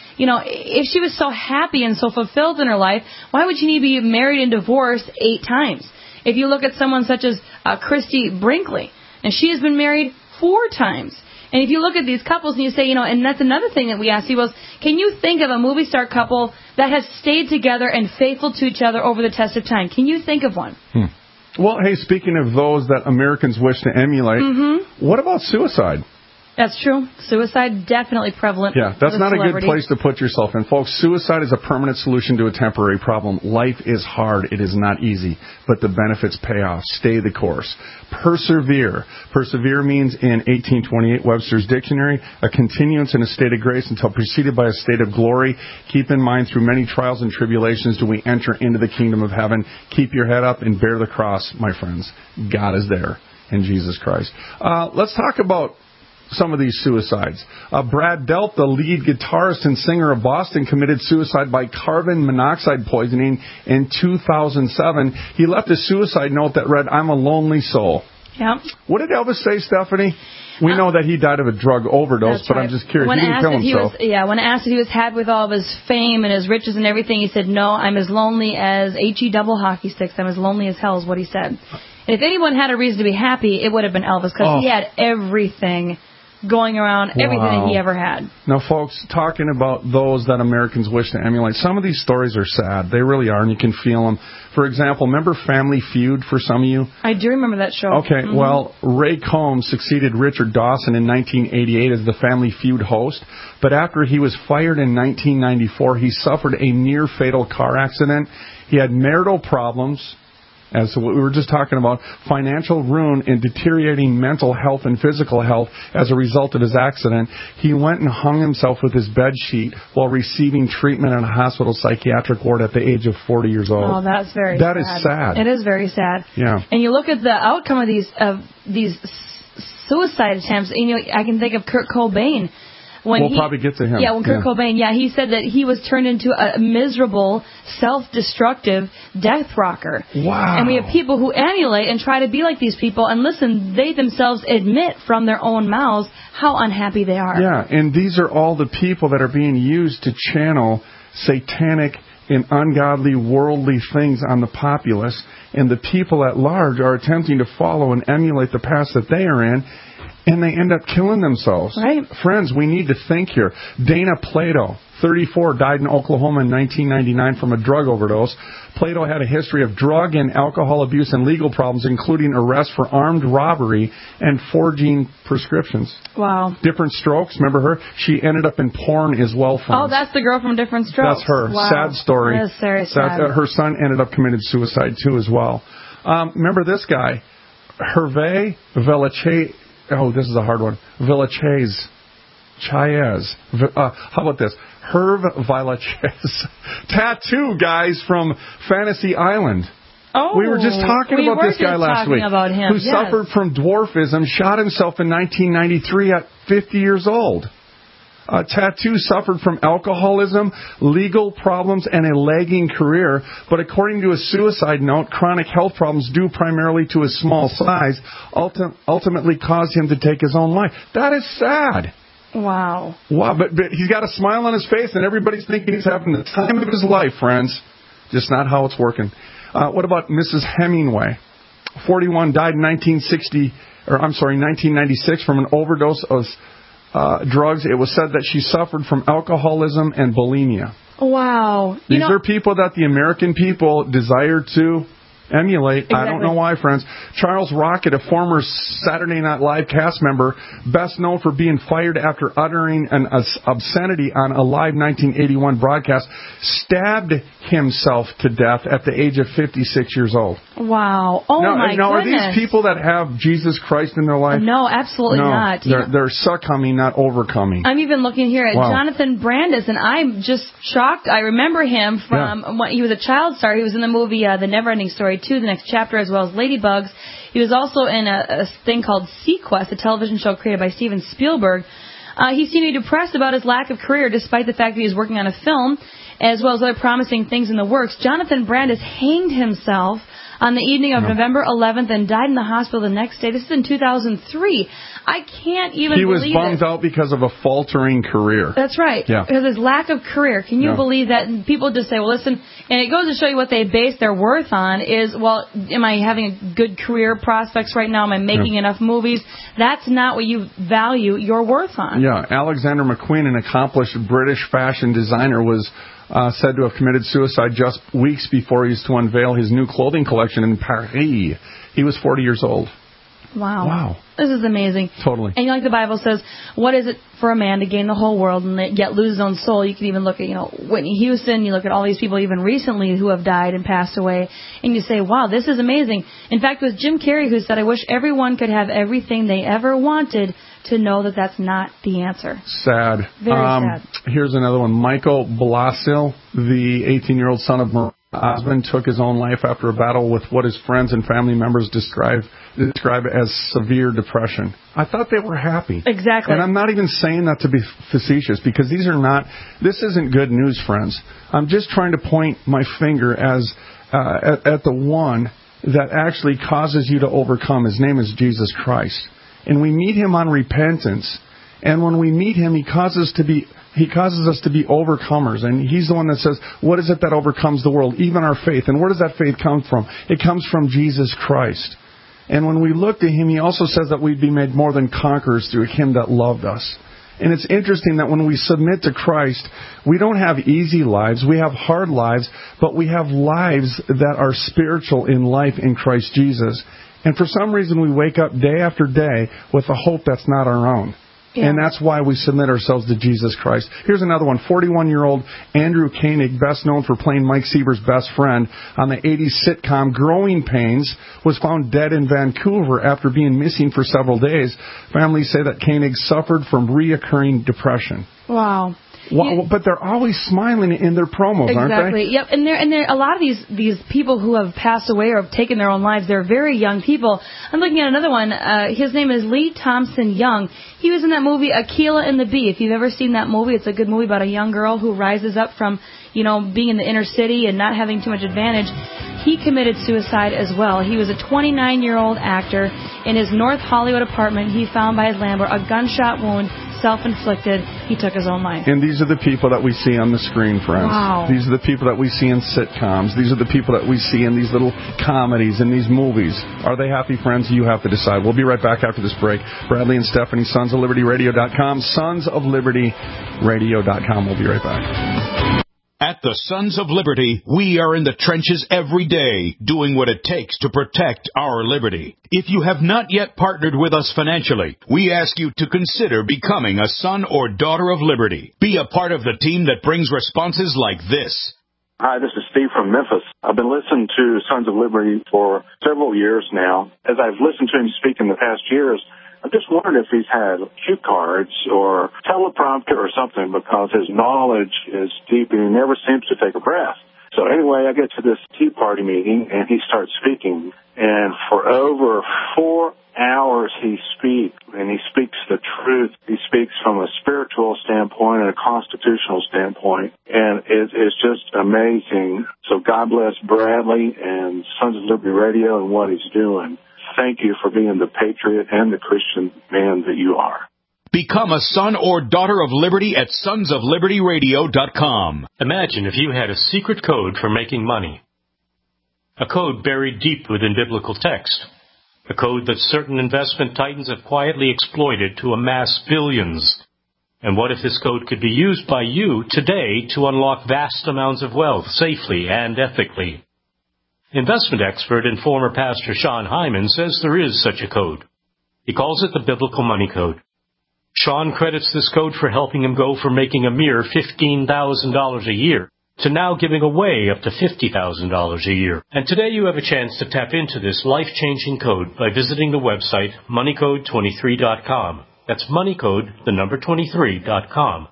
[SPEAKER 4] If she was so happy and so fulfilled in her life, why would she need to be married and divorced 8 times? If you look at someone such as Christy Brinkley, and she has been married 4 times. And if you look at these couples and you say, and that's another thing that we asked you was, can you think of a movie star couple that has stayed together and faithful to each other over the test of time? Can you think of one?
[SPEAKER 3] Well, hey, speaking of those that Americans wish to emulate, what about suicide?
[SPEAKER 4] That's true. Suicide, definitely prevalent.
[SPEAKER 3] Yeah, that's not a good place to put yourself in. Folks, suicide is a permanent solution to a temporary problem. Life is hard. It is not easy, but the benefits pay off. Stay the course. Persevere. Persevere means, in 1828 Webster's Dictionary, a continuance in a state of grace until preceded by a state of glory. Keep in mind, through many trials and tribulations do we enter into the kingdom of heaven. Keep your head up and bear the cross, my friends. God is there in Jesus Christ. Let's talk about some of these suicides. Brad Delp, the lead guitarist and singer of Boston, committed suicide by carbon monoxide poisoning in 2007. He left a suicide note that read, "I'm a lonely soul."
[SPEAKER 4] Yeah.
[SPEAKER 3] What did Elvis say, Stephanie? We know that he died of a drug overdose, but I'm just curious. He didn't kill himself.
[SPEAKER 4] When asked if he was happy with all of his fame and his riches and everything, he said, "No, I'm as lonely as HE double hockey sticks. I'm as lonely as hell," is what he said. And if anyone had a reason to be happy, it would have been Elvis, because he had everything going around, everything that he ever had.
[SPEAKER 3] Now, folks, talking about those that Americans wish to emulate, some of these stories are sad. They really are, and you can feel them. For example, remember Family Feud for some of you?
[SPEAKER 4] I do remember that show.
[SPEAKER 3] Okay, well, Ray Combs succeeded Richard Dawson in 1988 as the Family Feud host, but after he was fired in 1994, he suffered a near-fatal car accident. He had marital problems, as what we were just talking about, financial ruin and deteriorating mental health and physical health as a result of his accident. He went and hung himself with his bed sheet while receiving treatment in a hospital psychiatric ward at the age of 40 years old.
[SPEAKER 4] Oh, that's very sad.
[SPEAKER 3] That is sad.
[SPEAKER 4] It is very sad.
[SPEAKER 3] Yeah.
[SPEAKER 4] And you look at the outcome of these suicide attempts, I can think of Kurt Cobain.
[SPEAKER 3] We'll probably get to him.
[SPEAKER 4] Yeah, Kurt Cobain, he said that he was turned into a miserable, self-destructive death rocker.
[SPEAKER 3] Wow.
[SPEAKER 4] And we have people who emulate and try to be like these people, and listen, they themselves admit from their own mouths how unhappy they are.
[SPEAKER 3] Yeah, and these are all the people that are being used to channel satanic and ungodly, worldly things on the populace, and the people at large are attempting to follow and emulate the paths that they are in. and they end up killing themselves.
[SPEAKER 4] Right.
[SPEAKER 3] Friends, we need to think here. Dana Plato, 34, died in Oklahoma in 1999 from a drug overdose. Plato had a history of drug and alcohol abuse and legal problems, including arrest for armed robbery and forging prescriptions.
[SPEAKER 4] Wow.
[SPEAKER 3] Different Strokes, remember her? She ended up in porn as well, friends.
[SPEAKER 4] Oh, that's the girl from Different Strokes.
[SPEAKER 3] That's her.
[SPEAKER 4] Wow.
[SPEAKER 3] Sad story.
[SPEAKER 4] That is very sad.
[SPEAKER 3] Her son ended up committing suicide, too, as well. Remember this guy, Hervé Villachez. Oh, this is a hard one. Villachez. Chaez. How about this? Hervé Villachez. Tattoo guys from Fantasy Island.
[SPEAKER 4] Oh,
[SPEAKER 3] we were just talking about this guy last week.
[SPEAKER 4] About him.
[SPEAKER 3] Who suffered from dwarfism, shot himself in 1993 at 50 years old. Tattoo suffered from alcoholism, legal problems, and a lagging career. But according to a suicide note, chronic health problems due primarily to his small size ultimately caused him to take his own life. That is sad.
[SPEAKER 4] Wow.
[SPEAKER 3] Wow, but he's got a smile on his face, and everybody's thinking he's having the time of his life, friends. Just not how it's working. What about Mrs. Hemingway? 41, died in 1996 from an overdose of drugs. It was said that she suffered from alcoholism and bulimia.
[SPEAKER 4] Wow.
[SPEAKER 3] These are people that the American people desire to emulate. Exactly. I don't know why, friends. Charles Rocket, a former Saturday Night Live cast member, best known for being fired after uttering an obscenity on a live 1981 broadcast, stabbed himself to death at the age of 56 years old.
[SPEAKER 4] Wow. Oh, my goodness.
[SPEAKER 3] Now, are these people that have Jesus Christ in their life?
[SPEAKER 4] No, absolutely not.
[SPEAKER 3] They're succumbing, not overcoming.
[SPEAKER 4] I'm even looking here at Jonathan Brandis, and I'm just shocked. I remember him from when he was a child star. He was in the movie The Neverending Story 2, the next chapter, as well as Ladybugs. He was also in a thing called Sequest, a television show created by Steven Spielberg. He seemed to be depressed about his lack of career, despite the fact that he was working on a film, as well as other promising things in the works. Jonathan Brandis hanged himself on the evening of November 11th and died in the hospital the next day. This is in 2003. I can't even believe it.
[SPEAKER 3] He was bummed out because of a faltering career.
[SPEAKER 4] That's right.
[SPEAKER 3] Yeah.
[SPEAKER 4] Because his lack of career. Can you believe that? And people just say, well, listen, and it goes to show you what they base their worth on is, well, am I having a good career prospects right now? Am I making enough movies? That's not what you value your worth on.
[SPEAKER 3] Yeah. Alexander McQueen, an accomplished British fashion designer, was said to have committed suicide just weeks before he was to unveil his new clothing collection in Paris. He was 40 years old.
[SPEAKER 4] Wow. This is amazing.
[SPEAKER 3] Totally.
[SPEAKER 4] And like the Bible says, what is it for a man to gain the whole world and yet lose his own soul? You can even look at, Whitney Houston. You look at all these people even recently who have died and passed away. And you say, wow, this is amazing. In fact, it was Jim Carrey who said, I wish everyone could have everything they ever wanted, to know that that's not the answer.
[SPEAKER 3] Sad.
[SPEAKER 4] Very sad.
[SPEAKER 3] Here's another one. Michael Blasile, the 18-year-old son of Maria Osmond, took his own life after a battle with what his friends and family members describe as severe depression. I thought they were happy.
[SPEAKER 4] Exactly.
[SPEAKER 3] And I'm not even saying that to be facetious, because this isn't good news, friends. I'm just trying to point my finger at the one that actually causes you to overcome. His name is Jesus Christ. And we meet him on repentance. And when we meet him, he causes us to be overcomers. And he's the one that says, what is it that overcomes the world? Even our faith. And where does that faith come from? It comes from Jesus Christ. And when we look to him, he also says that we'd be made more than conquerors through him that loved us. And it's interesting that when we submit to Christ, we don't have easy lives. We have hard lives, but we have lives that are spiritual in life in Christ Jesus. And for some reason, we wake up day after day with a hope that's not our own. Yeah. And that's why we submit ourselves to Jesus Christ. Here's another one. 41-year-old Andrew Koenig, best known for playing Mike Sieber's best friend on the 80s sitcom Growing Pains, was found dead in Vancouver after being missing for several days. Families say that Koenig suffered from reoccurring depression.
[SPEAKER 4] Wow.
[SPEAKER 3] Well, but they're always smiling in their promos, aren't they?
[SPEAKER 4] Exactly. Yep. And there a lot of these people who have passed away or have taken their own lives, they're very young people. I'm looking at another one. His name is Lee Thompson Young. He was in that movie Akeelah and the Bee. If you've ever seen that movie, it's a good movie about a young girl who rises up from, being in the inner city and not having too much advantage. He committed suicide as well. He was a 29-year-old actor. In his North Hollywood apartment, he found by his landlord a gunshot wound self-inflicted. He took his own life.
[SPEAKER 3] And these are the people that we see on the screen, friends.
[SPEAKER 4] Wow.
[SPEAKER 3] These are the people that we see in sitcoms. These are the people that we see in these little comedies and these movies. Are they happy, friends? You have to decide. We'll be right back after this break. Bradley and Stephanie, sonsoflibertyradio.com, sonsoflibertyradio.com. We'll be right back.
[SPEAKER 1] At the Sons of Liberty, we are in the trenches every day, doing what it takes to protect our liberty. If you have not yet partnered with us financially, we ask you to consider becoming a son or daughter of liberty. Be a part of the team that brings responses like this.
[SPEAKER 13] Hi, this is Steve from Memphis. I've been listening to Sons of Liberty for several years now. As I've listened to him speak in the past years, I've just wondered if he's had cue cards or teleprompter or something, because his knowledge is deep and he never seems to take a breath. So anyway, I get to this Tea Party meeting and he starts speaking. And for over 4 hours he speaks, and he speaks the truth. He speaks from a spiritual standpoint and a constitutional standpoint. And it's just amazing. So God bless Bradley and Sons of Liberty Radio and what he's doing. Thank you for being the patriot and the Christian man that you are.
[SPEAKER 1] Become a son or daughter of liberty at sonsoflibertyradio.com.
[SPEAKER 6] Imagine if you had a secret code for making money. A code buried deep within biblical text. A code that certain investment titans have quietly exploited to amass billions. And what if this code could be used by you today to unlock vast amounts of wealth safely and ethically? Investment expert and former pastor Sean Hyman says there is such a code. He calls it the Biblical Money Code. Sean credits this code for helping him go from making a mere $15,000 a year to now giving away up to $50,000 a year. And today you have a chance to tap into this life-changing code by visiting the website moneycode23.com. That's moneycode, the number 23.com.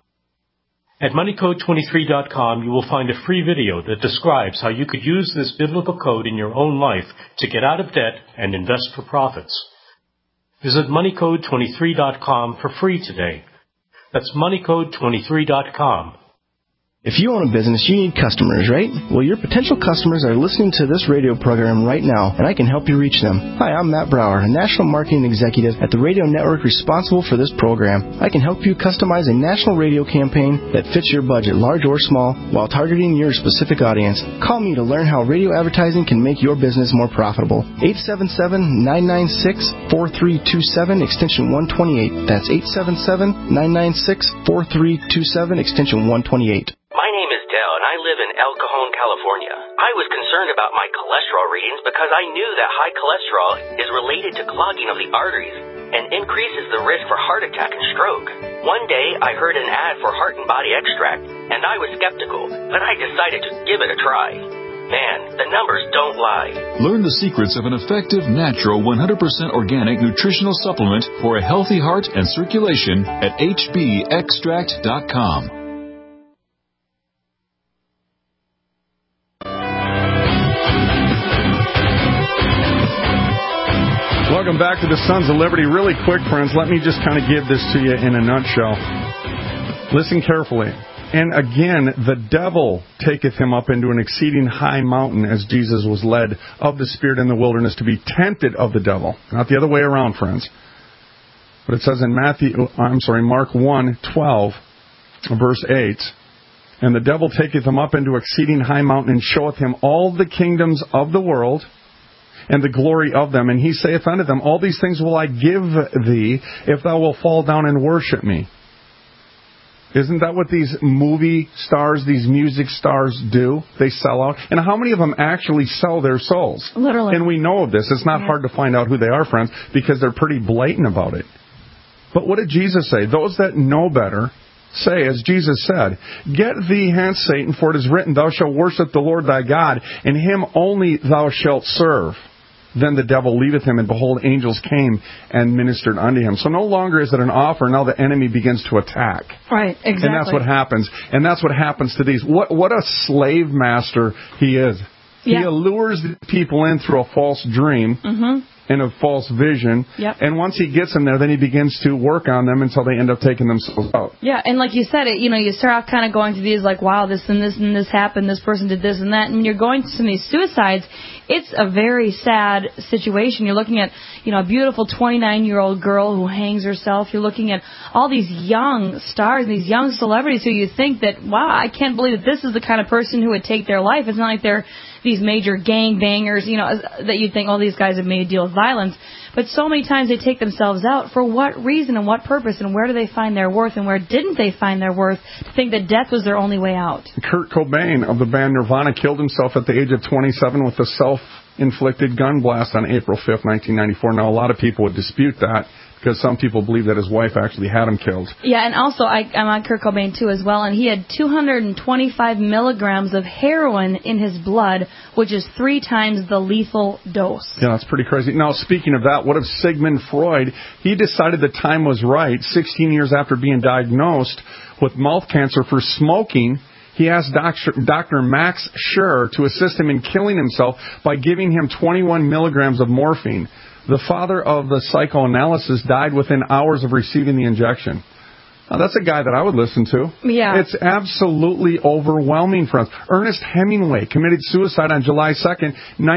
[SPEAKER 6] At moneycode23.com, you will find a free video that describes how you could use this biblical code in your own life to get out of debt and invest for profits. Visit moneycode23.com for free today. That's moneycode23.com.
[SPEAKER 14] If you own a business, you need customers, right? Well, your potential customers are listening to this radio program right now, and I can help you reach them. Hi, I'm Matt Brower, a national marketing executive at the radio network responsible for this program. I can help you customize a national radio campaign that fits your budget, large or small, while targeting your specific audience. Call me to learn how radio advertising can make your business more profitable. 877-996-4327, extension 128. That's 877-996-4327, extension 128.
[SPEAKER 15] My name is Dell, and I live in El Cajon, California. I was concerned about my cholesterol readings because I knew that high cholesterol is related to clogging of the arteries and increases the risk for heart attack and stroke. One day, I heard an ad for Heart and Body Extract, and I was skeptical, but I decided to give it a try. Man, the numbers don't lie.
[SPEAKER 16] Learn the secrets of an effective, natural, 100% organic nutritional supplement for a healthy heart and circulation at hbextract.com.
[SPEAKER 3] Welcome back to the Sons of Liberty. Really quick, friends, let me just kind of give this to you in a nutshell. Listen carefully. And again, the devil taketh him up into an exceeding high mountain, as Jesus was led of the Spirit in the wilderness to be tempted of the devil. Not the other way around, friends. But it says in Mark 1:12, verse 8, and the devil taketh him up into exceeding high mountain, and showeth him all the kingdoms of the world, and the glory of them. And he saith unto them, all these things will I give thee, if thou wilt fall down and worship me. Isn't that what these movie stars, these music stars do? They sell out. And how many of them actually sell their souls?
[SPEAKER 4] Literally.
[SPEAKER 3] And we know of this. It's not hard to find out who they are, friends, because they're pretty blatant about it. But what did Jesus say? Those that know better say, as Jesus said, get thee hence, Satan, for it is written, thou shalt worship the Lord thy God, and him only thou shalt serve. Then the devil leaveth him, and behold, angels came and ministered unto him. So no longer is it an offer. Now the enemy begins to attack.
[SPEAKER 4] Right, exactly.
[SPEAKER 3] And that's what happens. And that's what happens to these. What a slave master he is. Yeah. He allures the people in through a false dream.
[SPEAKER 4] Mm-hmm.
[SPEAKER 3] and a false vision.
[SPEAKER 4] Yep.
[SPEAKER 3] And once he gets them there, then he begins to work on them until they end up taking themselves out.
[SPEAKER 4] Yeah, and like you said, you start off kind of going through these like, wow, this and this and this happened, this person did this and that, and you're going through some of these suicides. It's a very sad situation. You're looking at, a beautiful 29-year-old girl who hangs herself. You're looking at all these young stars, these young celebrities who you think that, wow, I can't believe that this is the kind of person who would take their life. It's not like they're these major gang bangers, that you think, these guys have made a deal with violence. But so many times they take themselves out. For what reason and what purpose, and where do they find their worth and where didn't they find their worth to think that death was their only way out?
[SPEAKER 3] Kurt Cobain of the band Nirvana killed himself at the age of 27 with a self-inflicted gun blast on April 5th, 1994. Now, a lot of people would dispute that, because some people believe that his wife actually had him killed.
[SPEAKER 4] Yeah, and also I'm on Kurt Cobain too as well, and he had 225 milligrams of heroin in his blood, which is 3 times the lethal dose.
[SPEAKER 3] Yeah, that's pretty crazy. Now, speaking of that, what if Sigmund Freud, he decided the time was right, 16 years after being diagnosed with mouth cancer for smoking. He asked Dr. Max Scher to assist him in killing himself by giving him 21 milligrams of morphine. The father of the psychoanalysis died within hours of receiving the injection. Now, that's a guy that I would listen to.
[SPEAKER 4] Yeah.
[SPEAKER 3] It's absolutely overwhelming, friends. Ernest Hemingway committed suicide on July 2nd,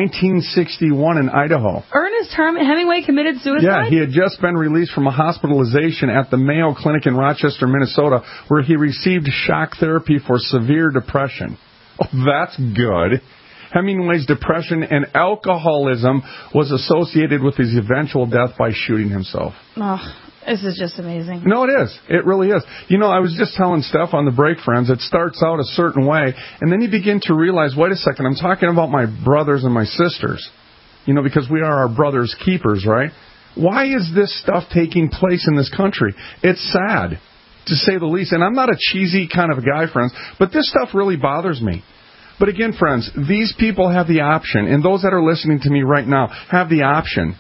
[SPEAKER 3] 1961 in Idaho.
[SPEAKER 4] Ernest Hemingway committed suicide?
[SPEAKER 3] Yeah, he had just been released from a hospitalization at the Mayo Clinic in Rochester, Minnesota, where he received shock therapy for severe depression. Oh, that's good. Hemingway's depression and alcoholism was associated with his eventual death by shooting himself.
[SPEAKER 4] Oh, this is just amazing.
[SPEAKER 3] No, it is. It really is. I was just telling Steph on the break, friends, it starts out a certain way, and then you begin to realize, wait a second, I'm talking about my brothers and my sisters, because we are our brothers' keepers, right? Why is this stuff taking place in this country? It's sad, to say the least. And I'm not a cheesy kind of a guy, friends, but this stuff really bothers me. But again, friends, these people have the option, and those that are listening to me right now have the option.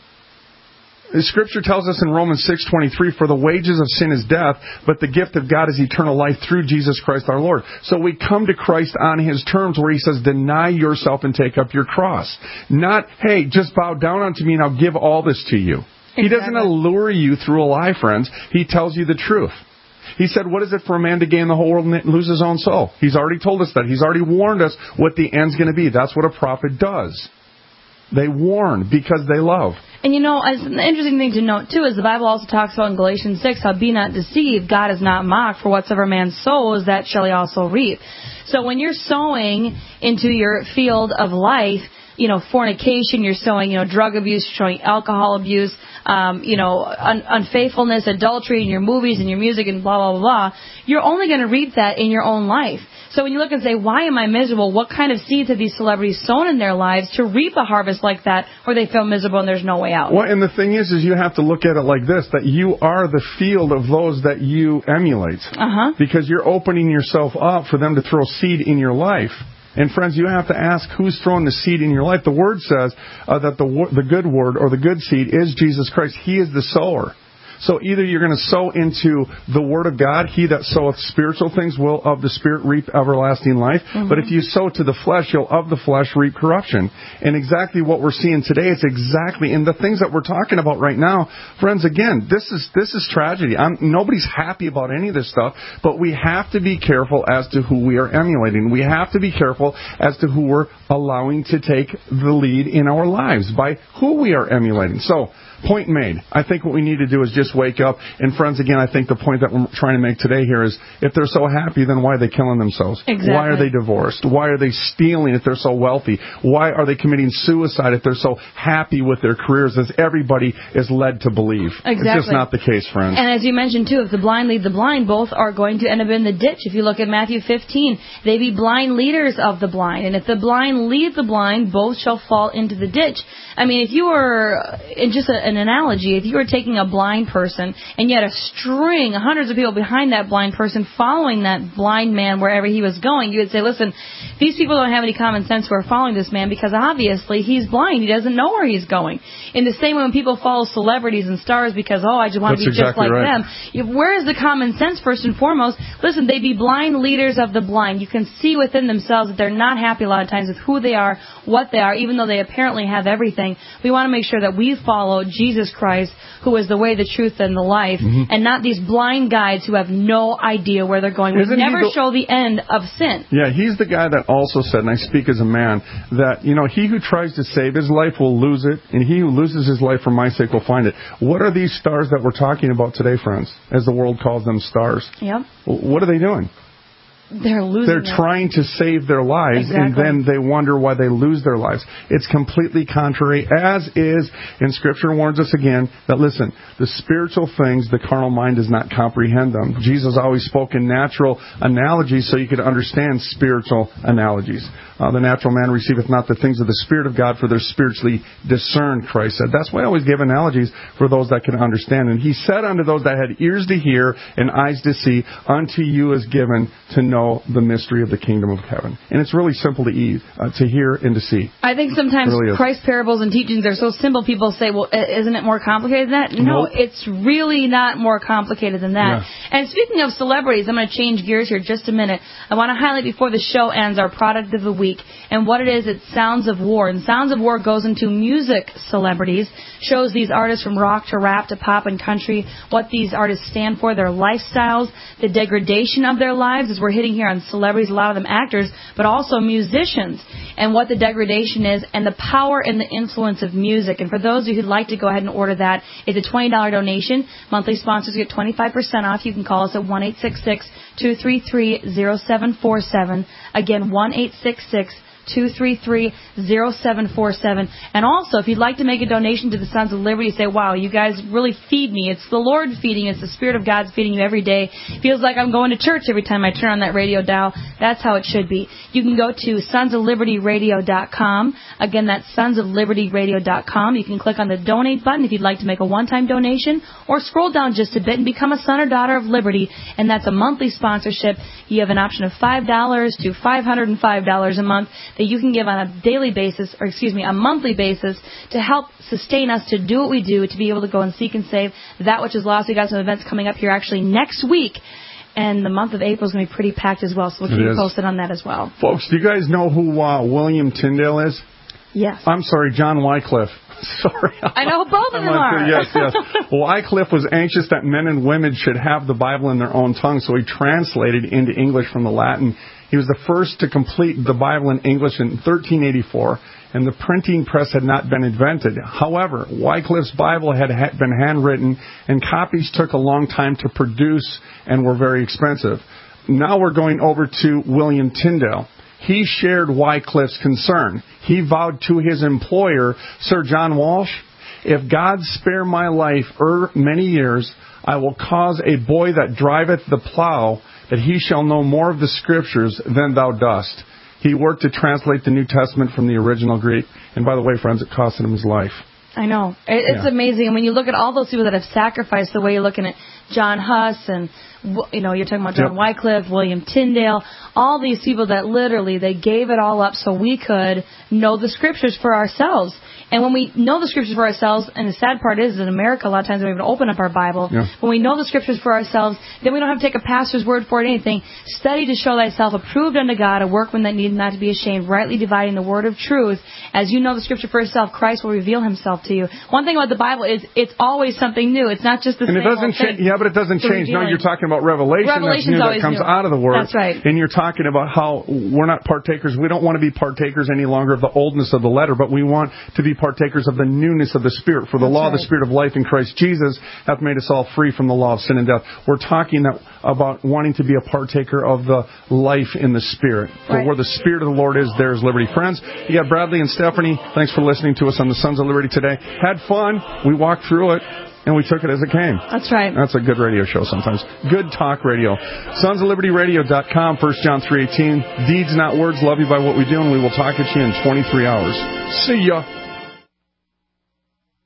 [SPEAKER 3] The Scripture tells us in Romans 6:23, for the wages of sin is death, but the gift of God is eternal life through Jesus Christ our Lord. So we come to Christ on His terms, where He says, deny yourself and take up your cross. Not, hey, just bow down unto me and I'll give all this to you. Exactly. He doesn't allure you through a lie, friends. He tells you the truth. He said, what is it for a man to gain the whole world and lose his own soul? He's already told us that. He's already warned us what the end's going to be. That's what a prophet does. They warn because they love.
[SPEAKER 4] And as an interesting thing to note, too, is the Bible also talks about in Galatians 6, how be not deceived, God is not mocked, for whatsoever man sows, that shall he also reap. So when you're sowing into your field of life, fornication, you're sowing, drug abuse, you're showing alcohol abuse, unfaithfulness, adultery in your movies and your music and blah, blah, blah, blah, you're only going to reap that in your own life. So when you look and say, why am I miserable? What kind of seeds have these celebrities sown in their lives to reap a harvest like that where they feel miserable and there's no way out?
[SPEAKER 3] Well, and the thing is you have to look at it like this, that you are the field of those that you emulate.
[SPEAKER 4] Uh-huh.
[SPEAKER 3] Because you're opening yourself up for them to throw seed in your life. And friends, you have to ask who's throwing the seed in your life. The Word says that the good word or the good seed is Jesus Christ. He is the sower. So either you're going to sow into the Word of God, he that soweth spiritual things will of the Spirit reap everlasting life. Mm-hmm. But if you sow to the flesh, you'll of the flesh reap corruption. And exactly what we're seeing today, it's exactly, and the things that we're talking about right now, friends, again, this is tragedy. Nobody's happy about any of this stuff, but we have to be careful as to who we are emulating. We have to be careful as to who we're allowing to take the lead in our lives by who we are emulating. So, point made. I think what we need to do is just wake up. And friends, again, I think the point that we're trying to make today here is if they're so happy, then why are they killing themselves?
[SPEAKER 4] Exactly.
[SPEAKER 3] Why are they divorced? Why are they stealing if they're so wealthy? Why are they committing suicide if they're so happy with their careers, as everybody is led to believe?
[SPEAKER 4] Exactly.
[SPEAKER 3] It's just not the case, friends.
[SPEAKER 4] And as you mentioned, too, if the blind lead the blind, both are going to end up in the ditch. If you look at Matthew 15, they be blind leaders of the blind. And if the blind lead the blind, both shall fall into the ditch. I mean, if you were in just a an analogy. If you were taking a blind person and you had a string, hundreds of people behind that blind person following that blind man wherever he was going, you would say, listen, these people don't have any common sense who are following this man because obviously he's blind. He doesn't know where he's going. In the same way when people follow celebrities and stars because, I just want to be just like them. Where is the common sense, first and foremost? Listen, they be blind leaders of the blind. You can see within themselves that they're not happy a lot of times with who they are, what they are, even though they apparently have everything. We want to make sure that we follow Jesus Christ, who is the way, the truth, and the life, and not these blind guides who have no idea where they're going. We never show the end of sin.
[SPEAKER 3] Yeah, he's the guy that also said, and I speak as a man, that, he who tries to save his life will lose it, and he who loses his life for my sake will find it. What are these stars that we're talking about today, friends, as the world calls them stars?
[SPEAKER 4] Yep.
[SPEAKER 3] What are they doing? They're trying to save their lives, and then they wonder why they lose their lives. It's completely contrary, as is, and Scripture warns us again, that, listen, the spiritual things, the carnal mind does not comprehend them. Jesus always spoke in natural analogies so you could understand spiritual analogies. The natural man receiveth not the things of the Spirit of God, for they're spiritually discerned, Christ said. That's why I always give analogies for those that can understand. And he said unto those that had ears to hear and eyes to see, unto you is given to know the mystery of the kingdom of heaven. And it's really simple to hear and to see.
[SPEAKER 4] I think sometimes really Christ's parables and teachings are so simple, people say, well, isn't it more complicated than that? No, it's really not more complicated than that. Yeah. And speaking of celebrities, I'm going to change gears here just a minute. I want to highlight before the show ends our product of the week. And what it is, it's Sounds of War. And Sounds of War goes into music celebrities, shows these artists from rock to rap to pop and country, what these artists stand for, their lifestyles, the degradation of their lives, as we're hitting here on celebrities, a lot of them actors, but also musicians, and what the degradation is, and the power and the influence of music. And for those of you who'd like to go ahead and order that, it's a $20 donation. Monthly sponsors get 25% off. You can call us at 1-866-233-0747. Again, 1-866-233-0747. And also, if you'd like to make a donation to the Sons of Liberty, say, wow, you guys really feed me. It's the Lord feeding. It's the Spirit of God feeding you every day. Feels like I'm going to church every time I turn on that radio dial. That's how it should be. You can go to sonsoflibertyradio.com. Again, that's sonsoflibertyradio.com. You can click on the donate button if you'd like to make a one-time donation, or scroll down just a bit and become a son or daughter of Liberty, and that's a monthly sponsorship. You have an option of $5 to $505 a month that you can give on a daily basis, or a monthly basis, to help sustain us to do what we do, to be able to go and seek and save that which is lost. We got some events coming up here actually next week, and the month of April is going to be pretty packed as well, so we'll keep you posted on that as well.
[SPEAKER 3] Folks, do you guys know who William Tyndale is?
[SPEAKER 4] Yes.
[SPEAKER 3] I'm sorry, John Wycliffe. Sorry.
[SPEAKER 4] I know both of them are.
[SPEAKER 3] Yes. Wycliffe was anxious that men and women should have the Bible in their own tongue, so he translated into English from the Latin. He was the first to complete the Bible in English in 1384, and the printing press had not been invented. However, Wycliffe's Bible had been handwritten, and copies took a long time to produce and were very expensive. Now we're going over to William Tyndale. He shared Wycliffe's concern. He vowed to his employer, Sir John Walsh, if God spare my life many years, I will cause a boy that driveth the plow, that he shall know more of the Scriptures than thou dost. He worked to translate the New Testament from the original Greek. And by the way, friends, it costed him his life.
[SPEAKER 4] I know. It's amazing. And when you look at all those people that have sacrificed, the way you're looking at John Huss and, you're talking about John Wycliffe, William Tyndale, all these people that literally, they gave it all up so we could know the Scriptures for ourselves. And when we know the Scriptures for ourselves, and the sad part is in America, a lot of times we don't even open up our Bible. Yeah. When we know the Scriptures for ourselves, then we don't have to take a pastor's word for it or anything. Study to show thyself approved unto God, a workman that needeth not to be ashamed, rightly dividing the word of truth. As you know the Scripture for yourself, Christ will reveal himself to you. One thing about the Bible is it's always something new. It's not just the same old thing.
[SPEAKER 3] Yeah, but it doesn't change. No, you're talking about Revelation. That's new, that comes out of the Word.
[SPEAKER 4] That's right.
[SPEAKER 3] And you're talking about how we're not partakers. We don't want to be partakers any longer of the oldness of the letter, but we want to be partakers of the newness of the Spirit. For the law of the Spirit of life in Christ Jesus hath made us all free from the law of sin and death. We're talking about wanting to be a partaker of the life in the Spirit. For where the Spirit of the Lord is, there is liberty. Friends, you got Bradley and Stephanie. Thanks for listening to us on the Sons of Liberty today. Had fun. We walked through it. And we took it as it came.
[SPEAKER 4] That's right.
[SPEAKER 3] That's a good radio show sometimes. Good talk radio. SonsOfLibertyRadio.com, 1 John 3:18. Deeds, not words. Love you by what we do, and we will talk at you in 23 hours. See ya.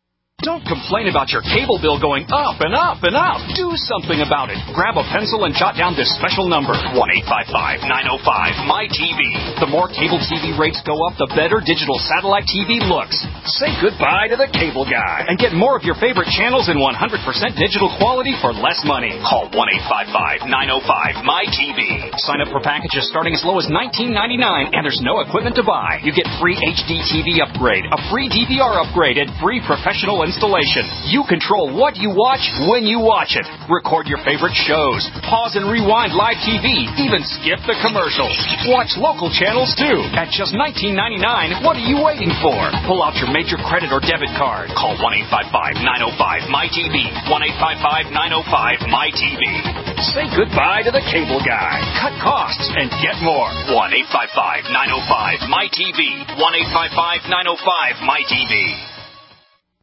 [SPEAKER 17] Don't complain about your cable bill going up and up and up. Do something about it. Grab a pencil and jot down this special number, 1-855-905-MY-TV. The more cable TV rates go up, the better digital satellite TV looks. Say goodbye to the cable guy and get more of your favorite channels in 100% digital quality for less money. Call 1-855-905-MY-TV. Sign up for packages starting as low as $19.99, and there's no equipment to buy. You get free HD TV upgrade, a free DVR upgrade, and free professional installation. You control what you watch when you watch it. Record your favorite shows. Pause and rewind live TV. Even skip the commercials. Watch local channels too. At just $19.99, what are you waiting for? Pull out your major credit or debit card. Call 1-855-905-MY-TV. 1-855-905-MY-TV. Say goodbye to the cable guy. Cut costs and get more. 1-855-905-MY-TV. 1-855-905-MY-TV.